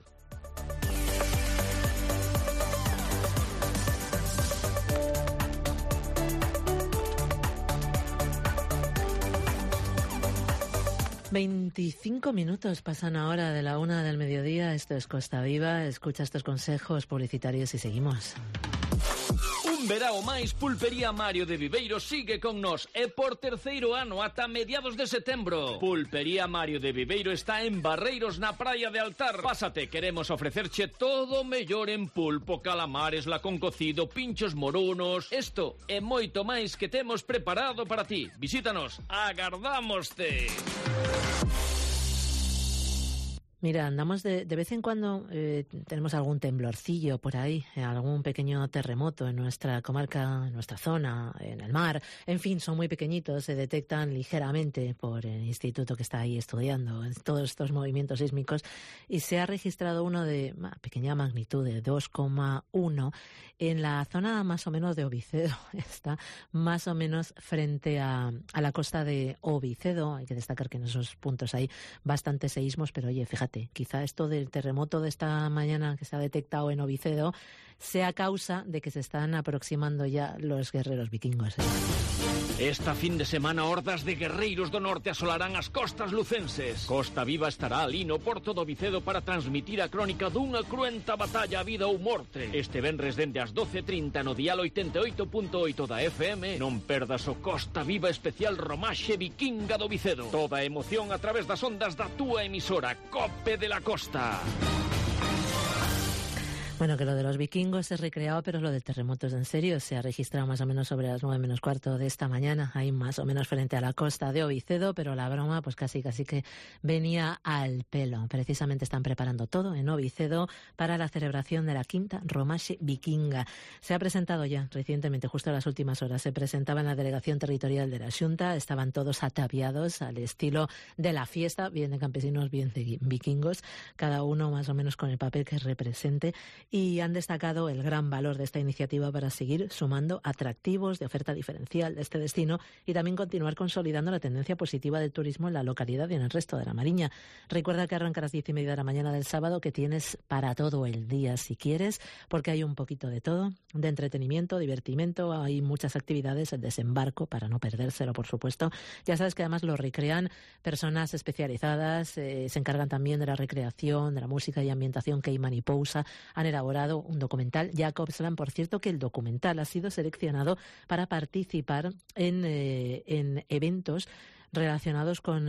...25 minutos pasan ahora de la 1 del mediodía. Esto es Costa Viva. Escucha estos consejos publicitarios y seguimos. Un Un verao máis, Pulpería Mario de Viveiro sigue con nós e por terceiro ano ata mediados de setembro. Pulpería Mario de Viveiro está en Barreiros na praia de Altar. Pásate, queremos ofrecerche todo o mellor en pulpo, calamares, lacón cocido, pinchos morunos. Isto e moito máis que temos preparado para ti. Visítanos, agardámoste. Mira, andamos de vez en cuando, tenemos algún temblorcillo por ahí, algún pequeño terremoto en nuestra comarca, en nuestra zona, en el mar. En fin, son muy pequeñitos, se detectan ligeramente por el instituto que está ahí estudiando todos estos movimientos sísmicos, y se ha registrado uno de pequeña magnitud, de 2,1, en la zona más o menos de Ovicedo. Está más o menos frente a la costa de Ovicedo. Hay que destacar que en esos puntos hay bastantes seísmos, pero oye, fíjate, quizá esto del terremoto de esta mañana que se ha detectado en Ovicedo sea causa de que se están aproximando ya los guerreros vikingos. Esta fin de semana hordas de guerreiros do norte asolarán as costas lucenses. Costa Viva estará ali no Porto do Vicedo para transmitir a crónica dunha cruenta batalla a vida ou morte. Este venres dende as 12:30 no dial 88.8 da FM. Non perdas o Costa Viva especial Romaxe Vikinga do Vicedo. Toda a emoción a través das ondas da túa emisora Cope de la Costa. Bueno, que lo de los vikingos es recreado, pero lo del terremoto es en serio. Se ha registrado más o menos sobre las 9 menos cuarto de esta mañana, ahí más o menos frente a la costa de Ovicedo, pero la broma pues casi que venía al pelo. Precisamente están preparando todo en Ovicedo para la celebración de la quinta Romaxe Vikinga. Se ha presentado ya recientemente, justo en las últimas horas, se presentaba en la delegación territorial de la Xunta, estaban todos ataviados al estilo de la fiesta, bien de campesinos, bien de vikingos, cada uno más o menos con el papel que represente, y han destacado el gran valor de esta iniciativa para seguir sumando atractivos de oferta diferencial de este destino y también continuar consolidando la tendencia positiva del turismo en la localidad y en el resto de la Mariña. Recuerda que arranca a las 10:30 de la mañana del sábado, que tienes para todo el día si quieres, porque hay un poquito de todo, de entretenimiento, divertimento, hay muchas actividades, el desembarco para no perdérselo, por supuesto. Ya sabes que además lo recrean personas especializadas, se encargan también de la recreación, de la música y ambientación. Keyman y Pousa han elaborado un documental, Jacobsland. Por cierto, que el documental ha sido seleccionado para participar en eventos relacionados con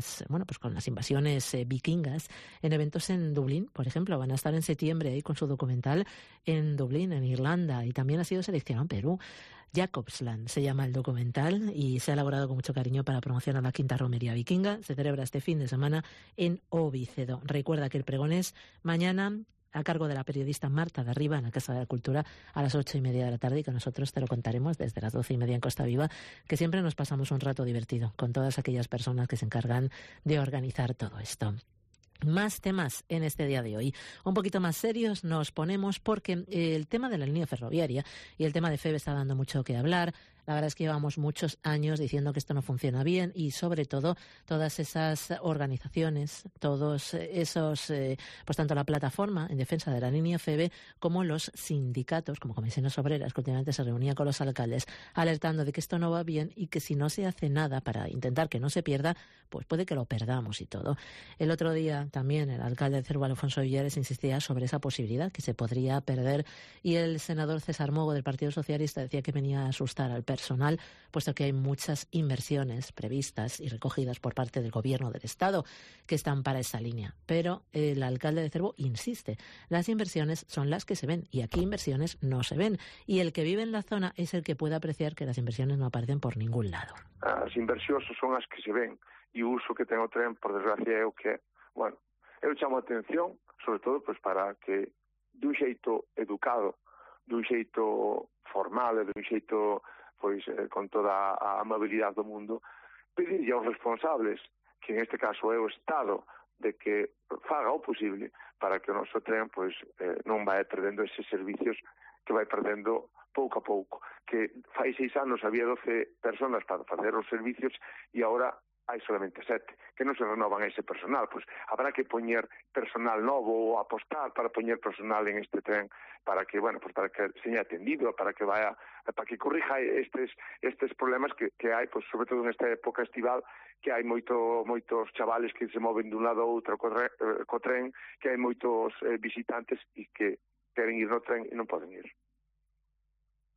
con las invasiones vikingas, en eventos en Dublín, por ejemplo. Van a estar en septiembre ahí con su documental en Dublín, en Irlanda, y también ha sido seleccionado en Perú. Jacobsland se llama el documental y se ha elaborado con mucho cariño para promocionar la quinta romería vikinga. Se celebra este fin de semana en Ovicedo. Recuerda que el pregón es mañana, a cargo de la periodista Marta de Arriba, en la Casa de la Cultura, a las 8:30 de la tarde, y que nosotros te lo contaremos desde las 12:30 en Costa Viva, que siempre nos pasamos un rato divertido con todas aquellas personas que se encargan de organizar todo esto. Más temas en este día de hoy. Un poquito más serios nos ponemos, porque el tema de la línea ferroviaria y el tema de FEVE está dando mucho que hablar. La verdad es que llevamos muchos años diciendo que esto no funciona bien, y sobre todo todas esas organizaciones, todos esos, pues tanto la plataforma en defensa de la línea FEVE como los sindicatos, como Comisiones Obreras, que últimamente se reunían con los alcaldes, alertando de que esto no va bien y que si no se hace nada para intentar que no se pierda, pues puede que lo perdamos y todo. El otro día también el alcalde de Cervo, Alfonso Villares, insistía sobre esa posibilidad que se podría perder, y el senador César Mogo del Partido Socialista decía que venía a asustar al personal, puesto que hay muchas inversiones previstas y recogidas por parte del Gobierno del Estado que están para esa línea. Pero el alcalde de Cervo insiste, las inversiones son las que se ven, y aquí inversiones no se ven, y el que vive en la zona es el que puede apreciar que las inversiones no aparecen por ningún lado. As inversións son as que se ven, e o uso que ten o tren, por desgracia, é o que é. Bueno, eu chamo a atención, sobre todo, pues, para que dun xeito educado, dun xeito formal e dun xeito pois con toda a amabilidade do mundo, pedirlle aos responsables, que en este caso é o Estado, de que faga o posible para que o noso tren pois non vai perdendo eses servicios que vai perdendo pouco a pouco. Que fai 6 anos había 12 personas para facer os servicios e agora hai solamente 7, que non se renovan ese personal. Pois habrá que poñer personal novo ou apostar para poñer personal en este tren para que, bueno, pues para que seña atendido, para que vaya, para que corrija estes problemas que hai, pues sobre todo en esta época estival, que hai moitos chavales que se moven dun lado a outro co tren, que hai moitos visitantes e que queren ir no tren e non poden ir.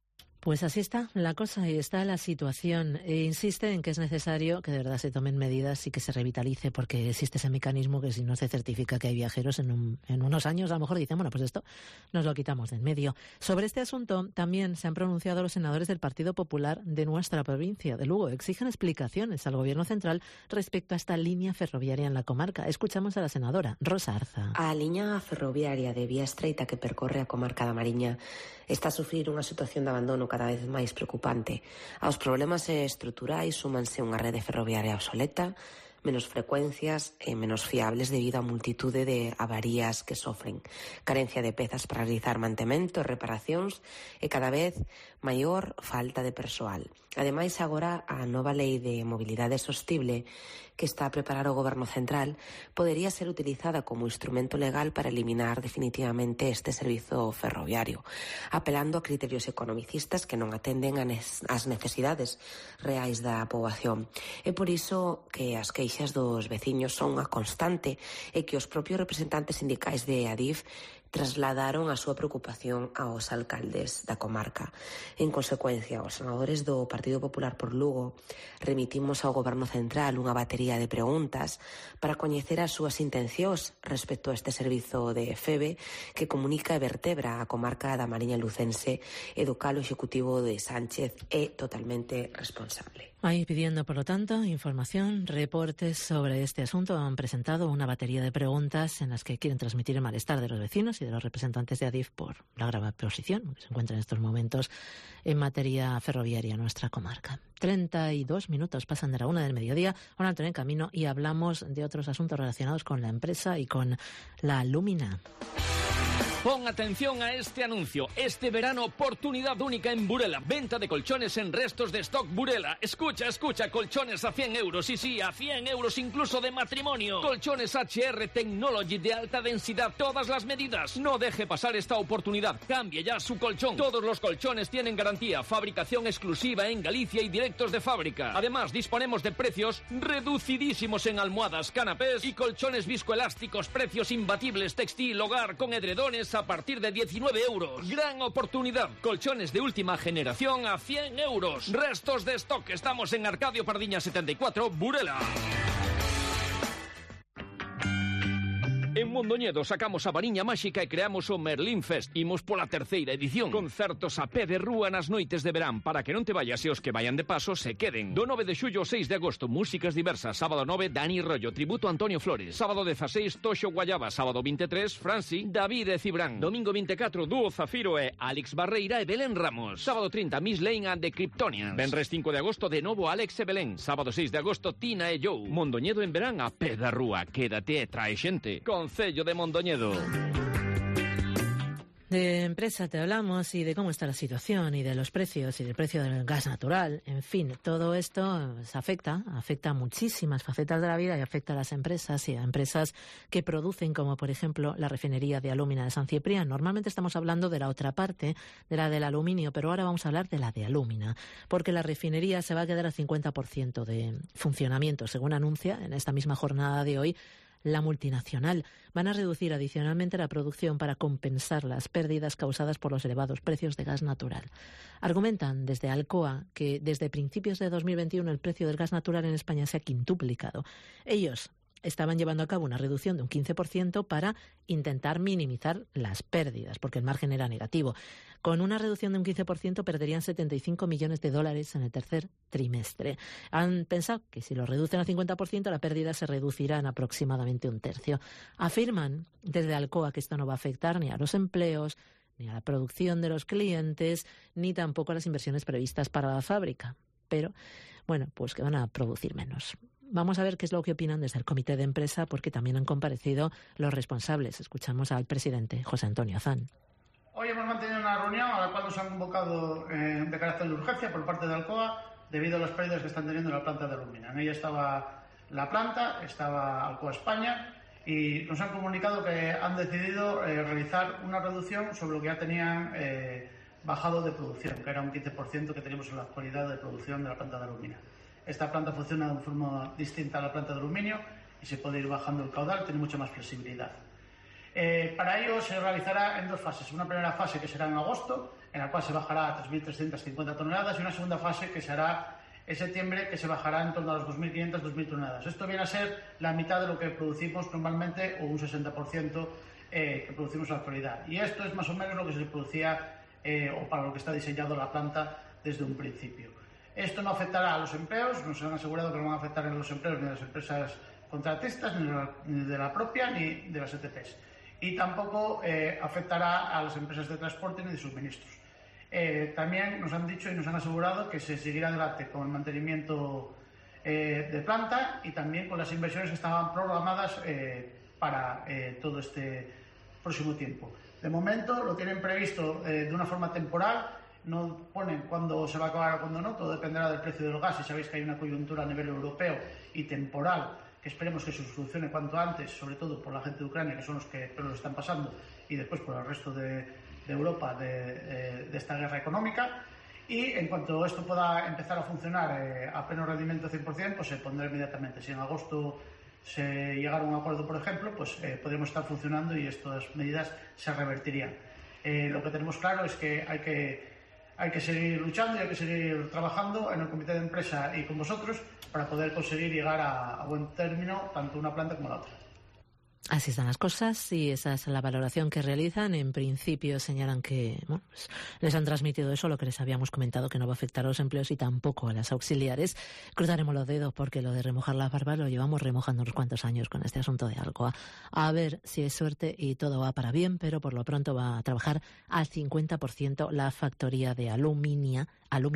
Pues así está la cosa y está la situación. E insiste en que es necesario que de verdad se tomen medidas y que se revitalice, porque existe ese mecanismo que si no se certifica que hay viajeros en unos años, a lo mejor dicen, bueno, pues esto nos lo quitamos de en medio. Sobre este asunto también se han pronunciado los senadores del Partido Popular de nuestra provincia de Lugo. Exigen explicaciones al Gobierno central respecto a esta línea ferroviaria en la comarca. Escuchamos a la senadora Rosa Arza. A liña ferroviaria de vía estreita que percorre a comarca da Mariña está a sufrir unha situación de abandono cada vez máis preocupante. Aos problemas estruturais súmanse unha rede ferroviaria obsoleta, menos frecuencias e menos fiables debido á multitude de avarías que sofren, carencia de pezas para realizar mantemento e reparacións e cada vez maior falta de persoal. Ademais, agora a nova lei de mobilidade sostible que está a preparar o Goberno central podería ser utilizada como instrumento legal para eliminar definitivamente este servizo ferroviario, apelando a criterios economicistas que non atenden ás necesidades reais da poboación. É por iso que as queixas dos veciños son a constante e que os propios representantes sindicais de Adif trasladaron a súa preocupación aos alcaldes da comarca. En consecuencia, os senadores do Partido Popular por Lugo remitimos ao Goberno central unha batería de preguntas para coñecer as súas intencións respecto a este servizo de FEBE que comunica e vertebra a comarca da Mariña Lucense e do cal o Executivo de Sánchez é totalmente responsable. Ahí pidiendo, por lo tanto, información, reportes sobre este asunto. Han presentado una batería de preguntas en las que quieren transmitir el malestar de los vecinos y de los representantes de Adif por la grave posición que se encuentra en estos momentos en materia ferroviaria en nuestra comarca. 32 minutos pasan de la 1 del mediodía, un alto en camino y hablamos de otros asuntos relacionados con la empresa y con la Alumina. Pon atención a este anuncio. Este verano, oportunidad única en Burela. Venta de colchones en restos de stock Burela. Escucha, colchones a 100 euros. Y sí, a 100 euros incluso de matrimonio. Colchones HR Technology de alta densidad. Todas las medidas. No deje pasar esta oportunidad. Cambie ya su colchón. Todos los colchones tienen garantía. Fabricación exclusiva en Galicia y directos de fábrica. Además, disponemos de precios reducidísimos en almohadas, canapés y colchones viscoelásticos. Precios imbatibles. Textil, hogar, con edredones a partir de 19 euros. Gran oportunidad. Colchones de última generación a 100 euros. Restos de stock. Estamos en Arcadio Pardiña 74, Burela. En Mondoñedo sacamos a variña máxica e creamos o Merlín Fest. Imos pola terceira edición. Concertos a pé de rúa nas noites de verán para que non te vayas e os que vayan de paso se queden. Do 9 de xullo ao 6 de agosto, músicas diversas. Sábado 9, Dani Rollo, tributo a Antonio Flores. Sábado 16, Toxo Guayaba. Sábado 23, Franci, David e Cibrán. Domingo 24, Dúo Zafiro e Alex Barreira e Belén Ramos. Sábado 30, Miss Lane and the Kryptonians. Venres 5 de agosto, de novo Alex e Belén. Sábado 6 de agosto, Tina e Joe. Mondoñedo en verán a pé da rúa. Quédate e trae xente. Concello de Mondoñedo. De empresa te hablamos y de cómo está la situación y de los precios y del precio del gas natural. En fin, todo esto afecta a muchísimas facetas de la vida y afecta a las empresas y a empresas que producen, como por ejemplo la refinería de Alumina de San Ciprián. Normalmente estamos hablando de la otra parte, de la del aluminio, pero ahora vamos a hablar de la de Alumina, porque la refinería se va a quedar al 50% de funcionamiento, según anuncia en esta misma jornada de hoy la multinacional. Van a reducir adicionalmente la producción para compensar las pérdidas causadas por los elevados precios de gas natural. Argumentan desde Alcoa que desde principios de 2021 el precio del gas natural en España se ha quintuplicado. Ellos estaban llevando a cabo una reducción de un 15% para intentar minimizar las pérdidas, porque el margen era negativo. Con una reducción de un 15% perderían 75 millones de dólares en el tercer trimestre. Han pensado que si lo reducen al 50%, la pérdida se reducirá en aproximadamente un tercio. Afirman desde Alcoa que esto no va a afectar ni a los empleos, ni a la producción de los clientes, ni tampoco a las inversiones previstas para la fábrica. Pero, bueno, pues que van a producir menos. Vamos a ver qué es lo que opinan desde el comité de empresa, porque también han comparecido los responsables. Escuchamos al presidente, José Antonio Zan. Hoy hemos mantenido una reunión a la cual nos han convocado de carácter de urgencia por parte de Alcoa debido a las pérdidas que están teniendo en la planta de Alumina. En ella estaba la planta, estaba Alcoa España y nos han comunicado que han decidido realizar una reducción sobre lo que ya tenían bajado de producción, que era un 15% que teníamos en la actualidad de producción de la planta de Alumina. Esta planta funciona de forma distinta a la planta de aluminio y se puede ir bajando el caudal, tiene mucha más flexibilidad. Para ello se realizará en dos fases. Una primera fase que será en agosto, en la cual se bajará a 3.350 toneladas, y una segunda fase que se hará en septiembre, que se bajará en torno a los 2.500, 2.000 toneladas. Esto viene a ser la mitad de lo que producimos normalmente, o un 60% que producimos en la actualidad. Y esto es más o menos lo que se producía o para lo que está diseñado la planta desde un principio. Esto no afectará a los empleos, nos han asegurado que no van a afectar a los empleos ni de las empresas contratistas, ni de la propia, ni de las ETPs. Y tampoco afectará a las empresas de transporte ni de suministros. También nos han dicho y nos han asegurado que se seguirá adelante con el mantenimiento de planta y también con las inversiones que estaban programadas para todo este próximo tiempo. De momento lo tienen previsto de una forma temporal, no ponen cuándo se va a acabar o cuándo no, todo dependerá del precio del gas, y sabéis que hay una coyuntura a nivel europeo y temporal que esperemos que se solucione cuanto antes, sobre todo por la gente de Ucrania, que son los que peor lo están pasando, y después por el resto de Europa de esta guerra económica. Y en cuanto esto pueda empezar a funcionar a pleno rendimiento 100%, pues se pondrá inmediatamente. Si en agosto se llegara a un acuerdo, por ejemplo, pues podremos estar funcionando y estas medidas se revertirían. Lo que tenemos claro es que hay que seguir luchando y hay que seguir trabajando en el comité de empresa y con vosotros para poder conseguir llegar a buen término tanto una planta como la otra. Así están las cosas y esa es la valoración que realizan. En principio señalan que pues, les han transmitido eso, lo que les habíamos comentado, que no va a afectar a los empleos y tampoco a las auxiliares. Cruzaremos los dedos porque lo de remojar la barba lo llevamos remojando unos cuantos años con este asunto de Alcoa. A ver si es suerte y todo va para bien, pero por lo pronto va a trabajar al 50% la factoría de Alumina,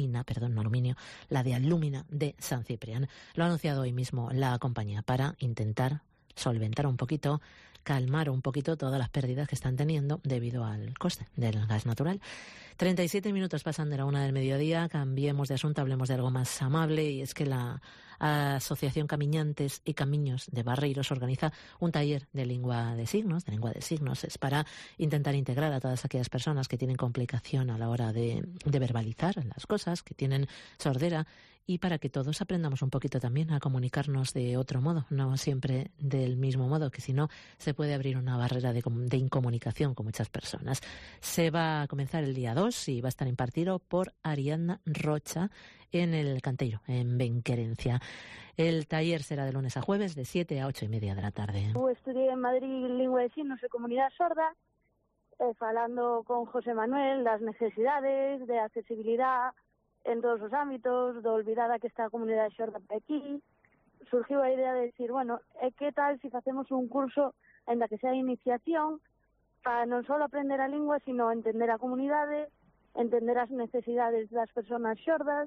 la de Alumina de San Ciprián. Lo ha anunciado hoy mismo la compañía para intentar solventar un poquito, calmar un poquito todas las pérdidas que están teniendo debido al coste del gas natural. 37 minutos pasan de la 1 del mediodía, cambiemos de asunto, hablemos de algo más amable, y es que la Asociación Camiñantes y Camiños de Barreiros organiza un taller de lengua de signos. Es para intentar integrar a todas aquellas personas que tienen complicación a la hora de verbalizar las cosas, que tienen sordera, y para que todos aprendamos un poquito también a comunicarnos de otro modo, no siempre del mismo modo, que si no se puede abrir una barrera de incomunicación con muchas personas. Se va a comenzar el día 2 y va a estar impartido por Ariadna Rocha en el Canteiro, en Benquerencia. El taller será de lunes a jueves de 7 a 8 y media de la tarde. Estudié en Madrid Lingua de Signos e Comunidade Sorda, falando con José Manuel das necesidades de accesibilidade en todos os ámbitos, do olvidada que está a comunidade xorda por aquí. Surgiu a idea de decir, bueno, que tal se facemos un curso, ainda que sea de iniciación, para non só aprender a lingua, sino entender a comunidade, entender as necesidades das persoas xordas,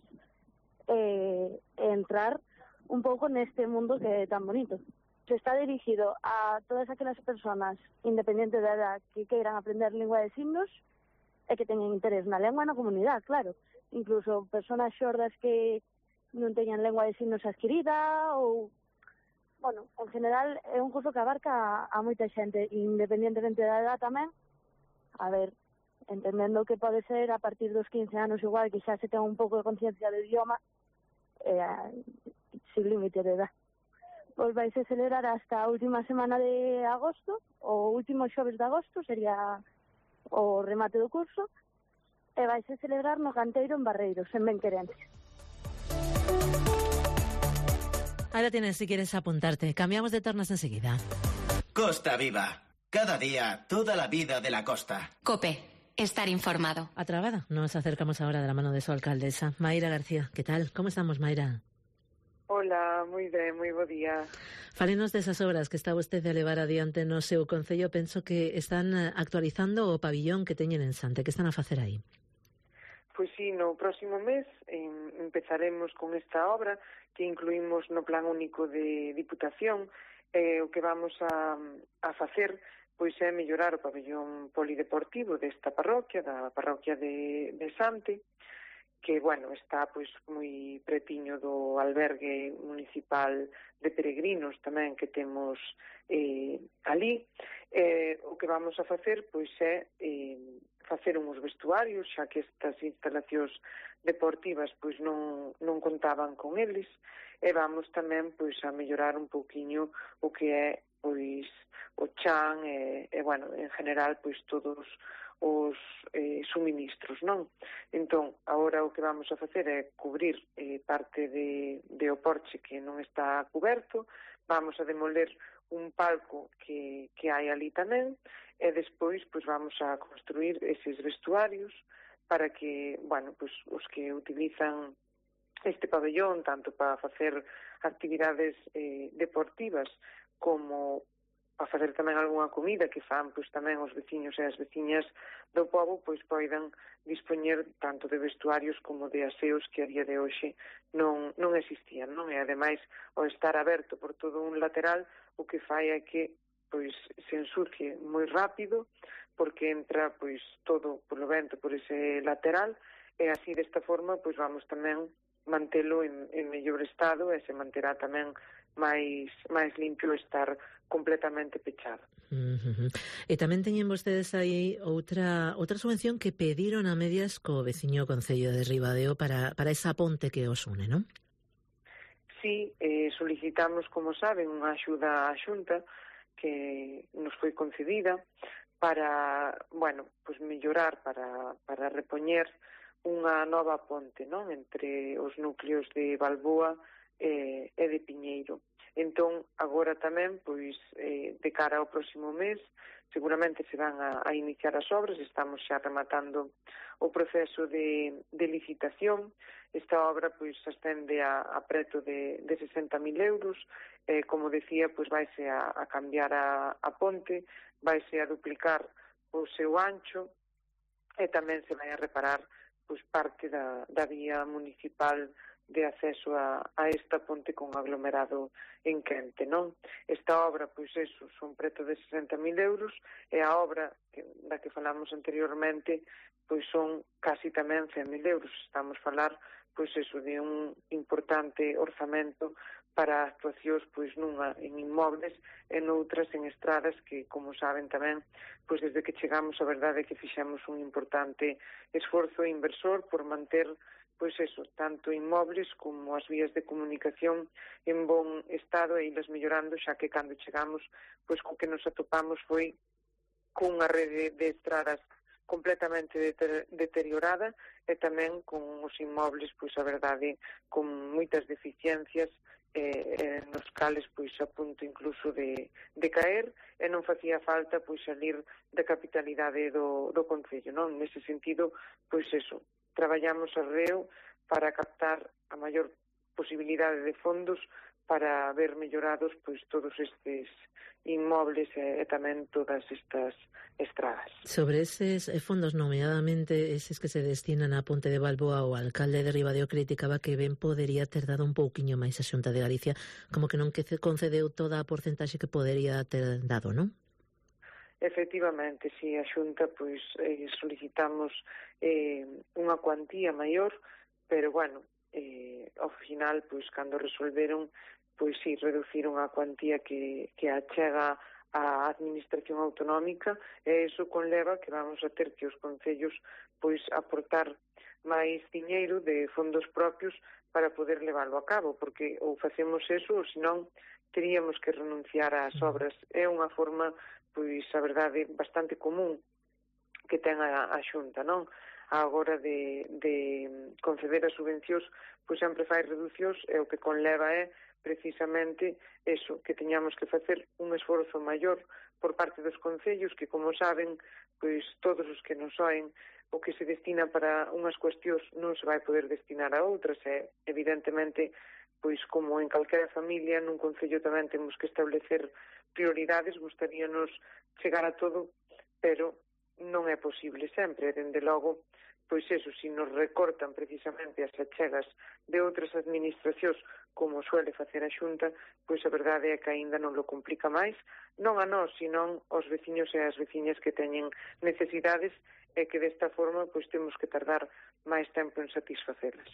entrar un pouco neste mundo que é tan bonito. Se está dirigido a todas aquelas persoas, independente da edad, que queiran aprender lingua de signos e que teñen interés na lengua e na comunidade, claro. Incluso persoas xordas que non teñan lengua de signos adquirida ou, bueno, en general é un curso que abarca a moita xente, independentemente da edad tamén. A ver, entendendo que pode ser a partir dos 15 anos igual, que xa se ten un pouco de conciencia do idioma, sin límite de edad. Pois vai se celebrar hasta a última semana de agosto, o último xoves de agosto sería o remate do curso, e vai se celebrar no Canteiro en Barreiros, en Benquerencia. Ahora tienes, si quieres apuntarte. Cambiamos de tornas enseguida. Costa Viva. Cada día, toda la vida de la costa. COPE. Estar informado. A Trabada. Nos acercamos ahora de la mano de su alcaldesa, Mayra García. ¿Qué tal? ¿Cómo estamos, Mayra? Hola, moi ben, moi bo día. Falenos desas obras que está vostede a levar adiante no seu concello. Penso que están actualizando o pabillón que teñen en Sante. Que están a facer aí? Pois sí, no próximo mes empezaremos con esta obra que incluímos no Plan Único de Diputación. O que vamos a facer pois é mellorar o pabellón polideportivo desta parroquia, da parroquia de Sante, que, bueno, está pois moi pretiño do albergue municipal de peregrinos tamén que temos ali. O que vamos a facer pois é facer uns vestuarios, xa que estas instalacións deportivas pois non contaban con eles, e vamos tamén pois a mellorar un pouquiño o que é pois o chan e bueno, en general, pois todos os suministros, non? Entón, agora o que vamos a facer é cubrir parte de o porche que non está cuberto, vamos a demoler un palco que hai ali tamén, e despois pois vamos a construir eses vestuarios para que, bueno, pois os que utilizan este pabellón tanto para facer actividades deportivas como para facer tamén algunha comida que fan pois tamén os veciños e as veciñas do pobo, pois poidan dispoñer tanto de vestuarios como de aseos que a día de hoxe non existían, non? E ademais, ao estar aberto por todo un lateral, o que fai é que pois se ensucie moi rápido porque entra pois todo polo vento por ese lateral e así desta forma pois vamos tamén mantelo en mellor estado e se manterá tamén máis limpio estar completamente pechado. E tamén teñen vostedes aí outra subvención que pediron a medias co veciño Concello de Ribadeo para esa ponte que os une, non? Sí, solicitamos, como saben, unha axuda á Xunta que nos foi concedida para, bueno, pues mellorar, para repoñer unha nova ponte, non, entre os núcleos de Balboa e de Piñeiro. Entón, agora tamén, pois, de cara ao próximo mes, seguramente se van a iniciar as obras, estamos xa rematando o proceso de licitación. Esta obra, pois, ascende a preto de 60.000 euros, como decía, pois, vaise a cambiar a ponte, vaise a duplicar o seu ancho, e tamén se vai a reparar, pois, parte da vía municipal de acceso a esta ponte con aglomerado en quente, non? Esta obra, pois eso, son preto de 60.000 euros e a obra da que falamos anteriormente, pois son casi tamén 100.000 euros. Estamos a falar, pois eso, de un importante orzamento para actuacións, pois nunha en inmobles e noutras en estradas que, como saben tamén, pois desde que chegamos a verdade é que fixemos un importante esforzo inversor por manter pois eso, tanto inmobles como as vías de comunicación en bon estado e ilas mellorando, xa que cando chegamos, pois co que nos atopamos foi cunha rede de estradas completamente deteriorada e tamén con os inmobles, pois a verdade, con moitas deficiencias nos cales pois a punto incluso de caer e non facía falta pois salir da capitalidade do concello, non? Nese sentido, pois eso, traballamos arreo para captar a maior posibilidade de fondos para ver mellorados pois todos estes inmobles e tamén todas estas estradas. Sobre eses fondos, nomeadamente eses que se destinan á Ponte de Balboa, o alcalde de Ribadeo criticaba que ben podería ter dado un pouquiño máis a Xunta de Galicia, como que non concedeu toda a porcentaxe que podería ter dado, non? Efectivamente, si a Xunta pois solicitamos unha cuantía maior, pero bueno, ao final, pois cando resolveron, pois si reduciron a cuantía que achega a administración autonómica e iso conleva que vamos a ter que os concellos pois aportar máis diñeiro de fondos propios para poder leválo a cabo, porque ou facemos eso ou senón teríamos que renunciar ás obras. É unha forma pois, a verdade, bastante común que ten a Xunta, non? A hora de conceder as subvencións, pois sempre fai reducións e o que conleva é precisamente eso, que teñamos que facer un esforzo maior por parte dos concellos que, como saben, pois todos os que nos oen, o que se destina para unhas cuestións non se vai poder destinar a outras e, evidentemente, pois como en calquera familia, nun concello tamén temos que establecer prioridades, gustaríanos chegar a todo, pero non é posible sempre, dende logo, pois eso, se nos recortan precisamente as achegas de outras administracións, como suele facer a Xunta, pois a verdade é que aínda non lo complica máis, non a nós, senón aos veciños e as veciñas que teñen necesidades e que desta forma pois temos que tardar máis tempo en satisfacelas.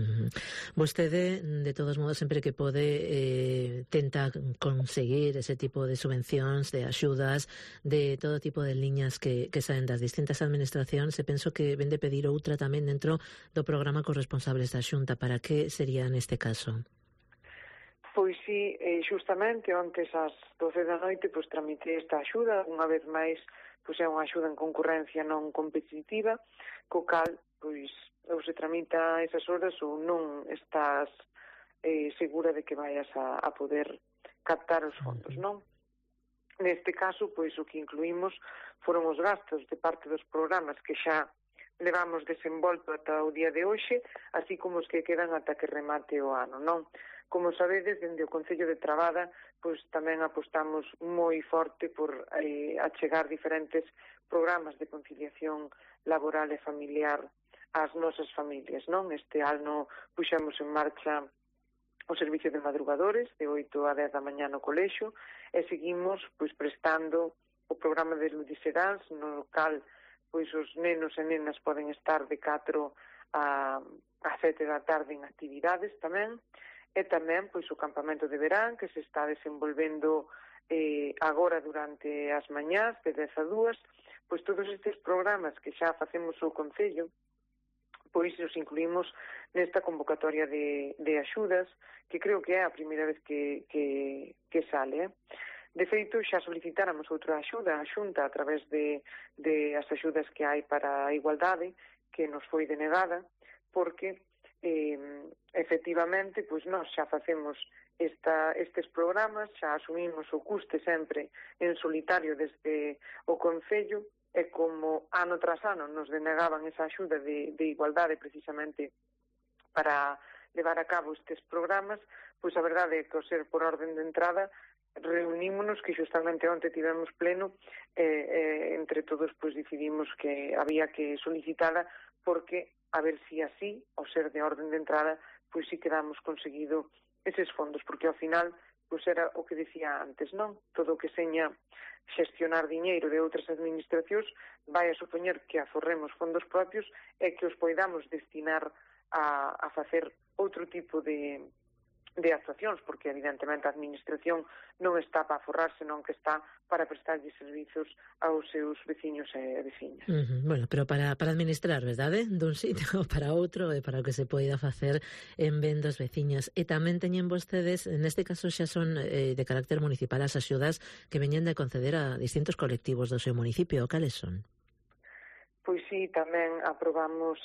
Vostede, de todos modos, sempre que pode tenta conseguir ese tipo de subvencións, de axudas, de todo tipo de liñas que saen das distintas administracións, e penso que ven de pedir outra tamén dentro do programa Corresponsables da Xunta. Para que sería neste caso? Pois sí, xustamente ontes ás 12 da noite pois tramitei esta axuda, unha vez máis pois é unha axuda en concurrencia non competitiva, co cal pois ou se tramita esas horas ou non estás segura de que vayas a poder captar os fondos, non? Neste caso, pois o que incluímos foron os gastos de parte dos programas que xa levamos desenvolto ata o día de hoxe, así como os que quedan ata que remate o ano, non? Como sabedes, dende o Concello de Trabada, pois tamén apostamos moi forte por achegar diferentes programas de conciliación laboral e familiar ás nosas familias, non? Este ano puxemos en marcha o servicio de madrugadores de 8 a 10 da mañá no colexio e seguimos pois prestando o programa de ludiseráns no cal pois os nenos e nenas poden estar de 4 a 7 da tarde en actividades tamén. E tamén pois o campamento de verán que se está desenvolvendo agora durante as mañás de 10 a 2, pois todos estes programas que xa facemos o Concello, pois os incluímos nesta convocatoria de axudas, que creo que é a primeira vez que sale. De feito, xa solicitáramos outra axuda a Xunta a través de as axudas que hai para a igualdade, que nos foi denegada, porque efectivamente, pois nós xa facemos estes programas, xa asumimos o custe sempre en solitario desde o Concello, e como ano tras ano nos denegaban esa axuda de igualdade precisamente para levar a cabo estes programas, pois a verdade é que ao ser por orden de entrada reunímonos, que justamente onte tivemos pleno, entre todos pois decidimos que había que solicitala, porque a ver si así, ao ser de orden de entrada, pois si quedamos conseguido eses fondos, porque ao final, pois era o que decía antes, non? Todo o que seña xestionar diñeiro de outras administracións vai a supoñer que aforremos fondos propios e que os poidamos destinar a facer outro tipo de actuacións, porque evidentemente a administración non está para aforrar, senón que está para prestarlle servizos aos seus veciños e veciñas. Bueno, pero para administrar, verdade? Dun sitio para outro e para o que se poida facer en ben dos veciños. E tamén teñen vostedes, neste caso xa son de carácter municipal as axudas que veñen de conceder a distintos colectivos do seu municipio. Cales son? Pois sí, tamén aprobamos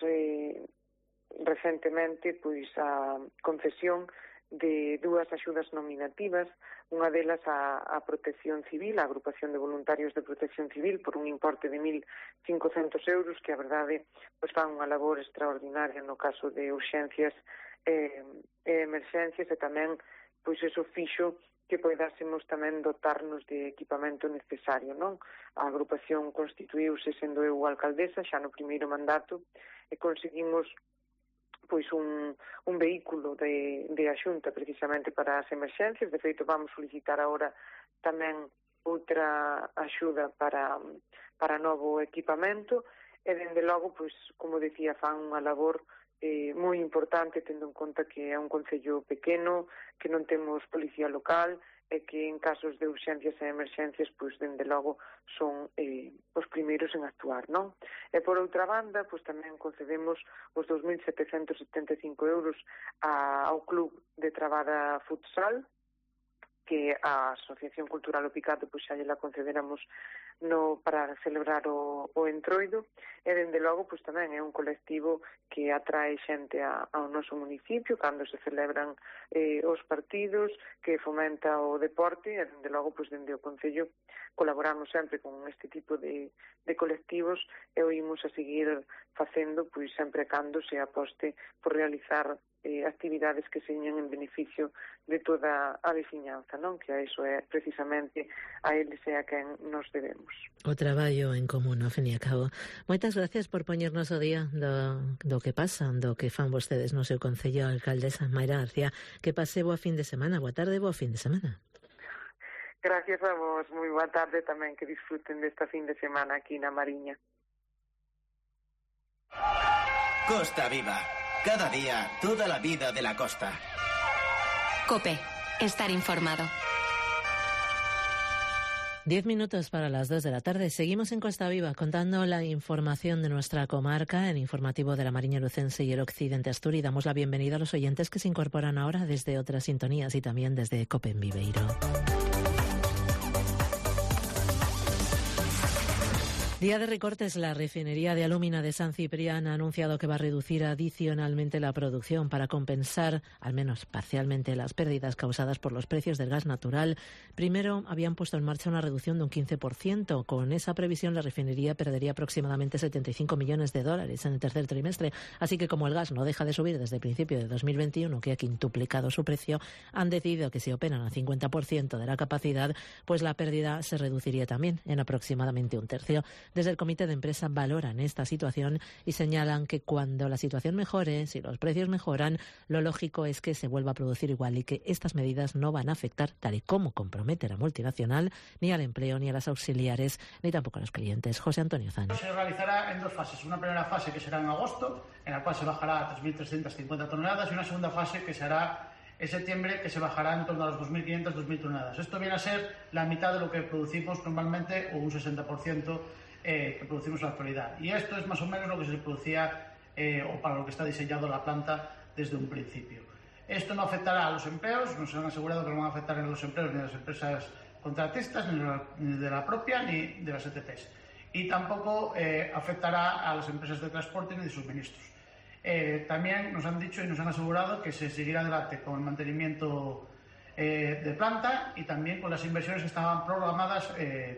recentemente pois a concesión de dúas axudas nominativas, unha delas a Protección Civil, a Agrupación de Voluntarios de Protección Civil, por un importe de 1.500 euros, que a verdade pois fan unha labor extraordinaria no caso de urxencias e emerxencias, e tamén pois eso fixo que poidásemos tamén dotarnos de equipamento necesario, non? A agrupación constituíuse sendo eu alcaldesa xa no primeiro mandato e conseguimos pois un vehículo de axunta precisamente para as emerxencias. De feito, vamos solicitar agora tamén outra axuda para novo equipamento e, dende logo, pois, como decía, fan unha labor moi importante, tendo en conta que é un concello pequeno, que non temos policía local e que en casos de urxencias e emerxencias, pois, dende logo, son os primeiros en actuar, non? E, por outra banda, pois, tamén concedemos os 2.775 euros ao Club de Trabada Futsal, que a Asociación Cultural O Picato pois xa lle la concederamos para celebrar o entroido, e dende logo pois tamén é un colectivo que atrae xente ao noso municipio cando se celebran os partidos, que fomenta o deporte, e dende logo pois dende o Concello colaboramos sempre con este tipo de colectivos e o imos a seguir facendo pois sempre cando se aposte por realizar actividades que señan en beneficio de toda a veciñanza, non? Que a iso é precisamente a eles e a quen nos debemos. O traballo en común, ao fin e a cabo. Moitas gracias por poñernos o día do que pasa, do que fan vostedes no seu concello, alcaldesa Mayra García. Que pase boa fin de semana, boa tarde, boa fin de semana. Gracias a vos, moi boa tarde tamén, que disfruten desta fin de semana aquí na Mariña. Costa Viva. Cada día, toda la vida de la costa. COPE. Estar informado. 10 minutos para las 2 de la tarde. Seguimos en Costa Viva contando la información de nuestra comarca, el informativo de la Mariña Lucense y el Occidente Astur, y damos la bienvenida a los oyentes que se incorporan ahora desde otras sintonías y también desde COPE en Viveiro. Día de recortes. La refinería de alúmina de San Ciprián ha anunciado que va a reducir adicionalmente la producción para compensar, al menos parcialmente, las pérdidas causadas por los precios del gas natural. Primero habían puesto en marcha una reducción de un 15%. Con esa previsión, la refinería perdería aproximadamente 75 millones de dólares en el tercer trimestre. Así que, como el gas no deja de subir desde el principio de 2021, que ha quintuplicado su precio, han decidido que si operan al 50% de la capacidad, pues la pérdida se reduciría también en aproximadamente un tercio. Desde el comité de empresa valoran esta situación y señalan que cuando la situación mejore, si los precios mejoran, lo lógico es que se vuelva a producir igual y que estas medidas no van a afectar, tal y como compromete la multinacional, ni al empleo, ni a las auxiliares, ni tampoco a los clientes. José Antonio Zan. Se realizará en dos fases. Una primera fase que será en agosto, en la cual se bajará a 3.350 toneladas, y una segunda fase que será en septiembre, que se bajará en torno a los 2.500, 2.000 toneladas. Esto viene a ser la mitad de lo que producimos normalmente, o un 60%, que producimos en la actualidad. Y esto es más o menos lo que se producía o para lo que está diseñado la planta desde un principio. Esto no afectará a los empleos, nos han asegurado que no van a afectar en los empleos ni de las empresas contratistas, ni de la propia, ni de las ETPs. Y tampoco afectará a las empresas de transporte ni de suministros. También nos han dicho y nos han asegurado que se seguirá adelante con el mantenimiento de planta y también con las inversiones que estaban programadas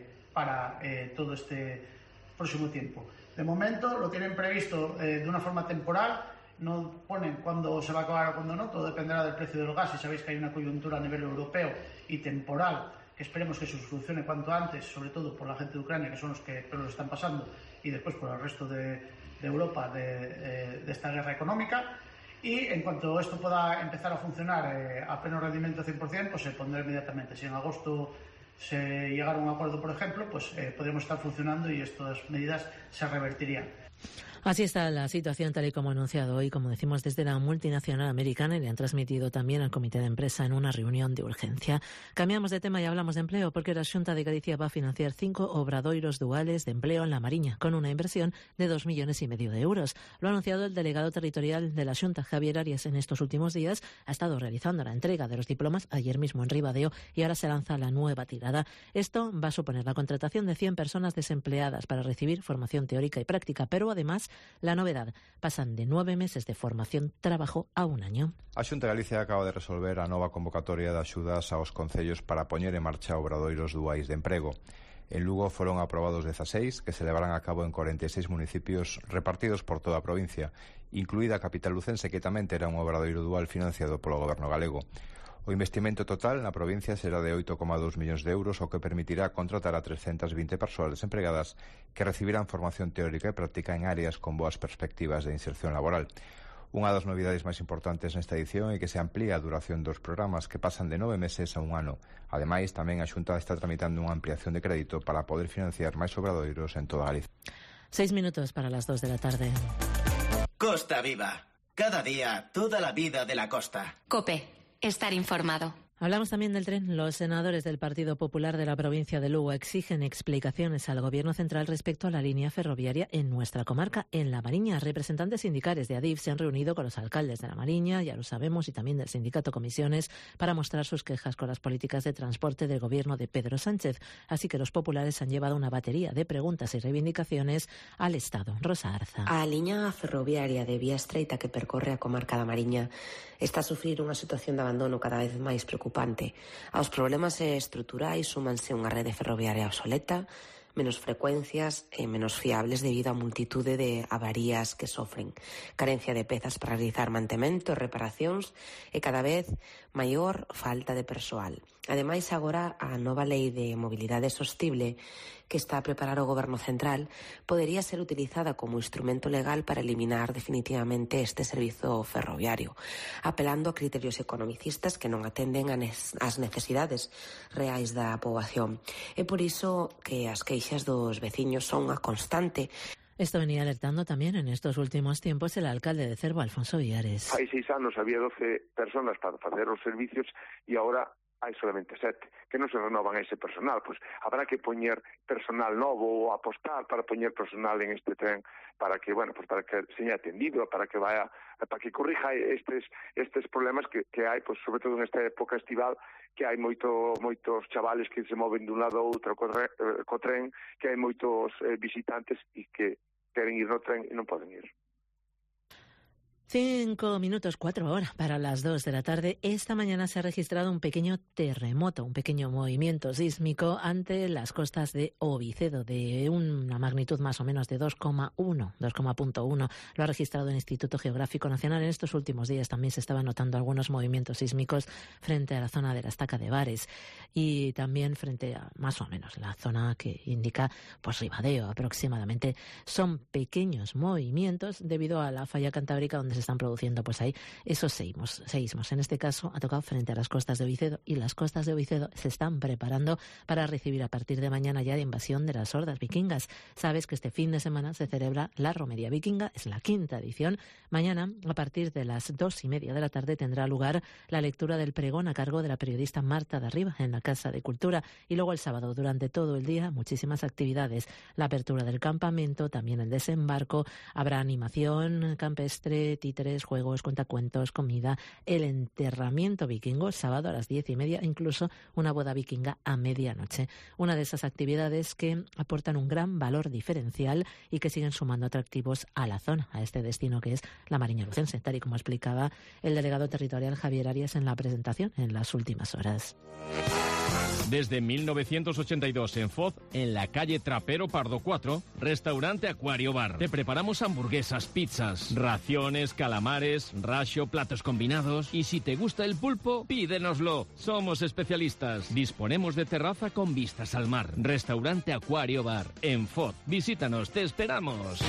para todo este próximo tiempo. De momento lo tienen previsto de una forma temporal, no ponen cuándo se va a acabar o cuándo no, todo dependerá del precio del gas, y sabéis que hay una coyuntura a nivel europeo y temporal que esperemos que se solucione cuanto antes, sobre todo por la gente de Ucrania, que son los que peor lo están pasando, y después por el resto de Europa de esta guerra económica. Y en cuanto esto pueda empezar a funcionar a pleno rendimiento 100%, pues se pondrá inmediatamente. Si en agosto se llegara a un acuerdo, por ejemplo, pues podríamos estar funcionando y estas medidas se revertirían. Así está la situación, tal y como ha anunciado hoy, como decimos, desde la multinacional americana, y le han transmitido también al comité de empresa en una reunión de urgencia. Cambiamos de tema y hablamos de empleo, porque la Xunta de Galicia va a financiar 5 obradoiros duales de empleo en La Mariña, con una inversión de 2,5 millones de euros. Lo ha anunciado el delegado territorial de la Xunta, Javier Arias. En estos últimos días ha estado realizando la entrega de los diplomas ayer mismo en Ribadeo, y ahora se lanza la nueva tirada. Esto va a suponer la contratación de 100 personas desempleadas para recibir formación teórica y práctica, pero además la novedad: pasan de 9 meses de formación-trabajo a 1 año. A Xunta de Galicia acaba de resolver a nova convocatoria de axudas aos concellos para poñer en marcha obradoiros duais de emprego. En Lugo foron aprobados 16, que se levarán a cabo en 46 municipios repartidos por toda a provincia, incluída a capital lucense, que tamén terá un obradoiro dual financiado polo goberno galego. O investimento total na provincia será de 8,2 millóns de euros, o que permitirá contratar a 320 persoas desempregadas que recibirán formación teórica e práctica en áreas con boas perspectivas de inserción laboral. Unha das novidades máis importantes nesta edición é que se amplía a duración dos programas, que pasan de 9 meses a 1 ano. Ademais, tamén a Xunta está tramitando unha ampliación de crédito para poder financiar máis obradoiros en toda Galicia. 6 minutos para las 2 de la tarde. Costa Viva. Cada día, toda la vida de la costa. COPE. Estar informado. Hablamos también del tren. Los senadores del Partido Popular de la provincia de Lugo exigen explicaciones al Gobierno central respecto a la línea ferroviaria en nuestra comarca, en La Mariña. Representantes sindicales de Adif se han reunido con los alcaldes de La Mariña, ya lo sabemos, y también del sindicato Comisiones, para mostrar sus quejas con las políticas de transporte del Gobierno de Pedro Sánchez. Así que los populares han llevado una batería de preguntas y reivindicaciones al Estado. Rosa Arza. A liña ferroviaria de vía estreita que percorre a comarca da Mariña está a sufrir unha situación de abandono cada vez máis preocupante. Aos problemas estruturais súmanse unha rede ferroviaria obsoleta, menos frecuencias e menos fiables debido á multitude de avarías que sofren, carencia de pezas para realizar mantemento e reparacións e cada vez maior falta de persoal. Ademais, agora a nova lei de mobilidade sostible que está a preparar o Goberno central podería ser utilizada como instrumento legal para eliminar definitivamente este servizo ferroviario, apelando a criterios economicistas que non atenden ás necesidades reais da poboación. É por iso que as queixas dos veciños son a constante. Esto venía alertando también en estos últimos tiempos el alcalde de Cervo, Alfonso Villares. Hai 6 anos había 12 personas para facer os servicios e agora hai solamente 7, que non se renovan ese personal, pois habrá que poñer personal novo ou apostar para poñer personal en este tren para que, bueno, pues para que seña atendido, para que vaya, para que corrija estes problemas que hai, pues sobre todo en esta época estival, que hai moitos chavales que se moven dun lado a outro co tren, que hai moitos visitantes e que queren ir no tren e non poden ir. 5 minutos, 4 horas para las 2 de la tarde. Esta mañana se ha registrado un pequeño terremoto, un pequeño movimiento sísmico ante las costas de Ovicedo, de una magnitud más o menos de 2,1. Lo ha registrado el Instituto Geográfico Nacional. En estos últimos días también se estaban notando algunos movimientos sísmicos frente a la zona de la Estaca de Bares y también frente a más o menos la zona que indica pues Ribadeo aproximadamente. Son pequeños movimientos debido a la falla cantábrica donde se están produciendo pues ahí esos seísmos. En este caso ha tocado frente a las costas de Ovicedo y las costas de Ovicedo se están preparando para recibir a partir de mañana ya la invasión de las hordas vikingas. Sabes que este fin de semana se celebra la Romería Vikinga, es la 5ª edición. Mañana, a partir de las 2:30 de la tarde, tendrá lugar la lectura del pregón a cargo de la periodista Marta de Arriba en la Casa de Cultura y luego el sábado, durante todo el día, muchísimas actividades. La apertura del campamento, también el desembarco, habrá animación campestre, títeres, juegos, cuentacuentos, comida, el enterramiento vikingo, sábado a las 10:30, incluso una boda vikinga a medianoche. Una de esas actividades que aportan un gran valor diferencial y que siguen sumando atractivos a la zona, a este destino que es la Mariña Lucense, tal y como explicaba el delegado territorial Javier Arias en la presentación en las últimas horas. Desde 1982 en Foz, en la calle Trapero Pardo 4, restaurante Acuario Bar. Te preparamos hamburguesas, pizzas, raciones, calamares, racho, platos combinados. Y si te gusta el pulpo, pídenoslo. Somos especialistas. Disponemos de terraza con vistas al mar. Restaurante Acuario Bar, en Foz. Visítanos, te esperamos.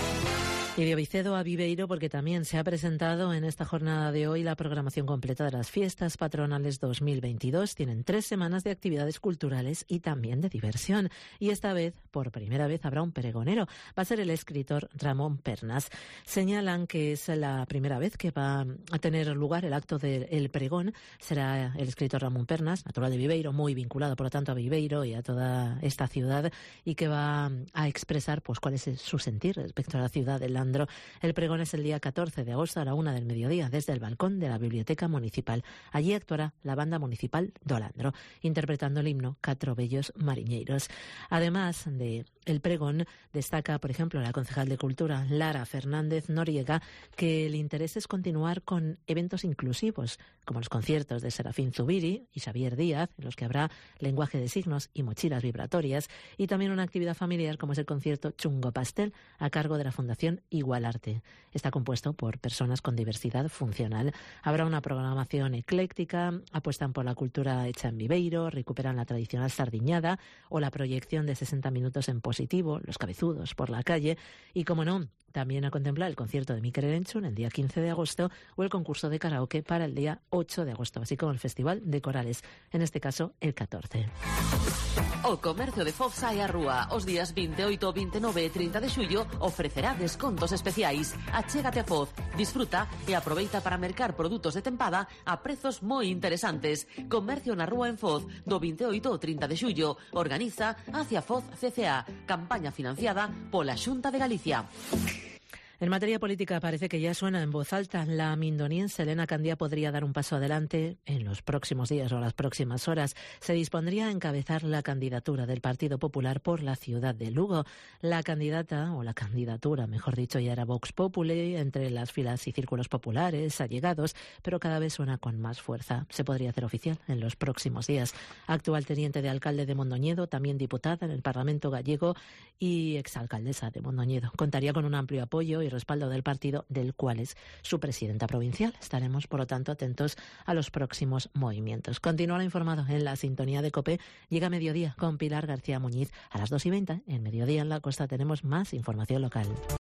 Y de Ovicedo a Viveiro, porque también se ha presentado en esta jornada de hoy la programación completa de las fiestas patronales 2022. Tienen 3 semanas de actividades culturales y también de diversión. Y esta vez, por primera vez, habrá un pregonero. Va a ser el escritor Ramón Pernas. Señalan que es la primera vez que va a tener lugar el acto del pregón. Será el escritor Ramón Pernas, natural de Viveiro, muy vinculado, por lo tanto, a Viveiro y a toda esta ciudad, y que va a expresar pues cuál es su sentir respecto a la ciudad de Landro. El pregón es el día 14 de agosto a la 1 del mediodía desde el balcón de la Biblioteca Municipal. Allí actuará la banda municipal do Landro, interpretando el himno Catro Bellos Mariñeiros. Además de el pregón, destaca, por ejemplo, la concejal de Cultura, Lara Fernández Noriega, que el interés es continuar con eventos inclusivos, como los conciertos de Serafín Zubiri y Xavier Díaz, en los que habrá lenguaje de signos y mochilas vibratorias, y también una actividad familiar como es el concierto Chungo Pastel, a cargo de la Fundación Igualarte. Está compuesto por personas con diversidad funcional. Habrá una programación ecléctica, apuestan por la cultura hecha en Viveiro, recuperan la tradicional sardiñada o la proyección de 60 minutos en positivo, Los Cabezudos por la calle, y como no, también a contemplar el concierto de Mikel Erenchun el día 15 de agosto o el concurso de karaoke para el día 8 de agosto, así como el Festival de Corales, en este caso el 14. O Comercio de Foz sae á rúa os días 28, 29 e 30 de xullo ofrecerá descontos especiais. Achégate a Foz, disfruta e aproveita para mercar produtos de tempada a prezos moi interesantes. Comercio na rúa en Foz do 28 ao 30 de xullo. Organiza Hacia Foz CCA, campaña financiada pola Xunta de Galicia. En materia política parece que ya suena en voz alta. La mindoniense Elena Candía podría dar un paso adelante en los próximos días o las próximas horas. Se dispondría a encabezar la candidatura del Partido Popular por la ciudad de Lugo. La candidata, o la candidatura, mejor dicho, ya era Vox Populi, entre las filas y círculos populares, allegados, pero cada vez suena con más fuerza. Se podría hacer oficial en los próximos días. Actual teniente de alcalde de Mondoñedo, también diputada en el Parlamento gallego y exalcaldesa de Mondoñedo. Contaría con un amplio apoyo y respaldo del partido, del cual es su presidenta provincial. Estaremos, por lo tanto, atentos a los próximos movimientos. Continuará informado en la sintonía de COPE. Llega Mediodía con Pilar García Muñiz a las 2:20. En Mediodía en la Costa tenemos más información local.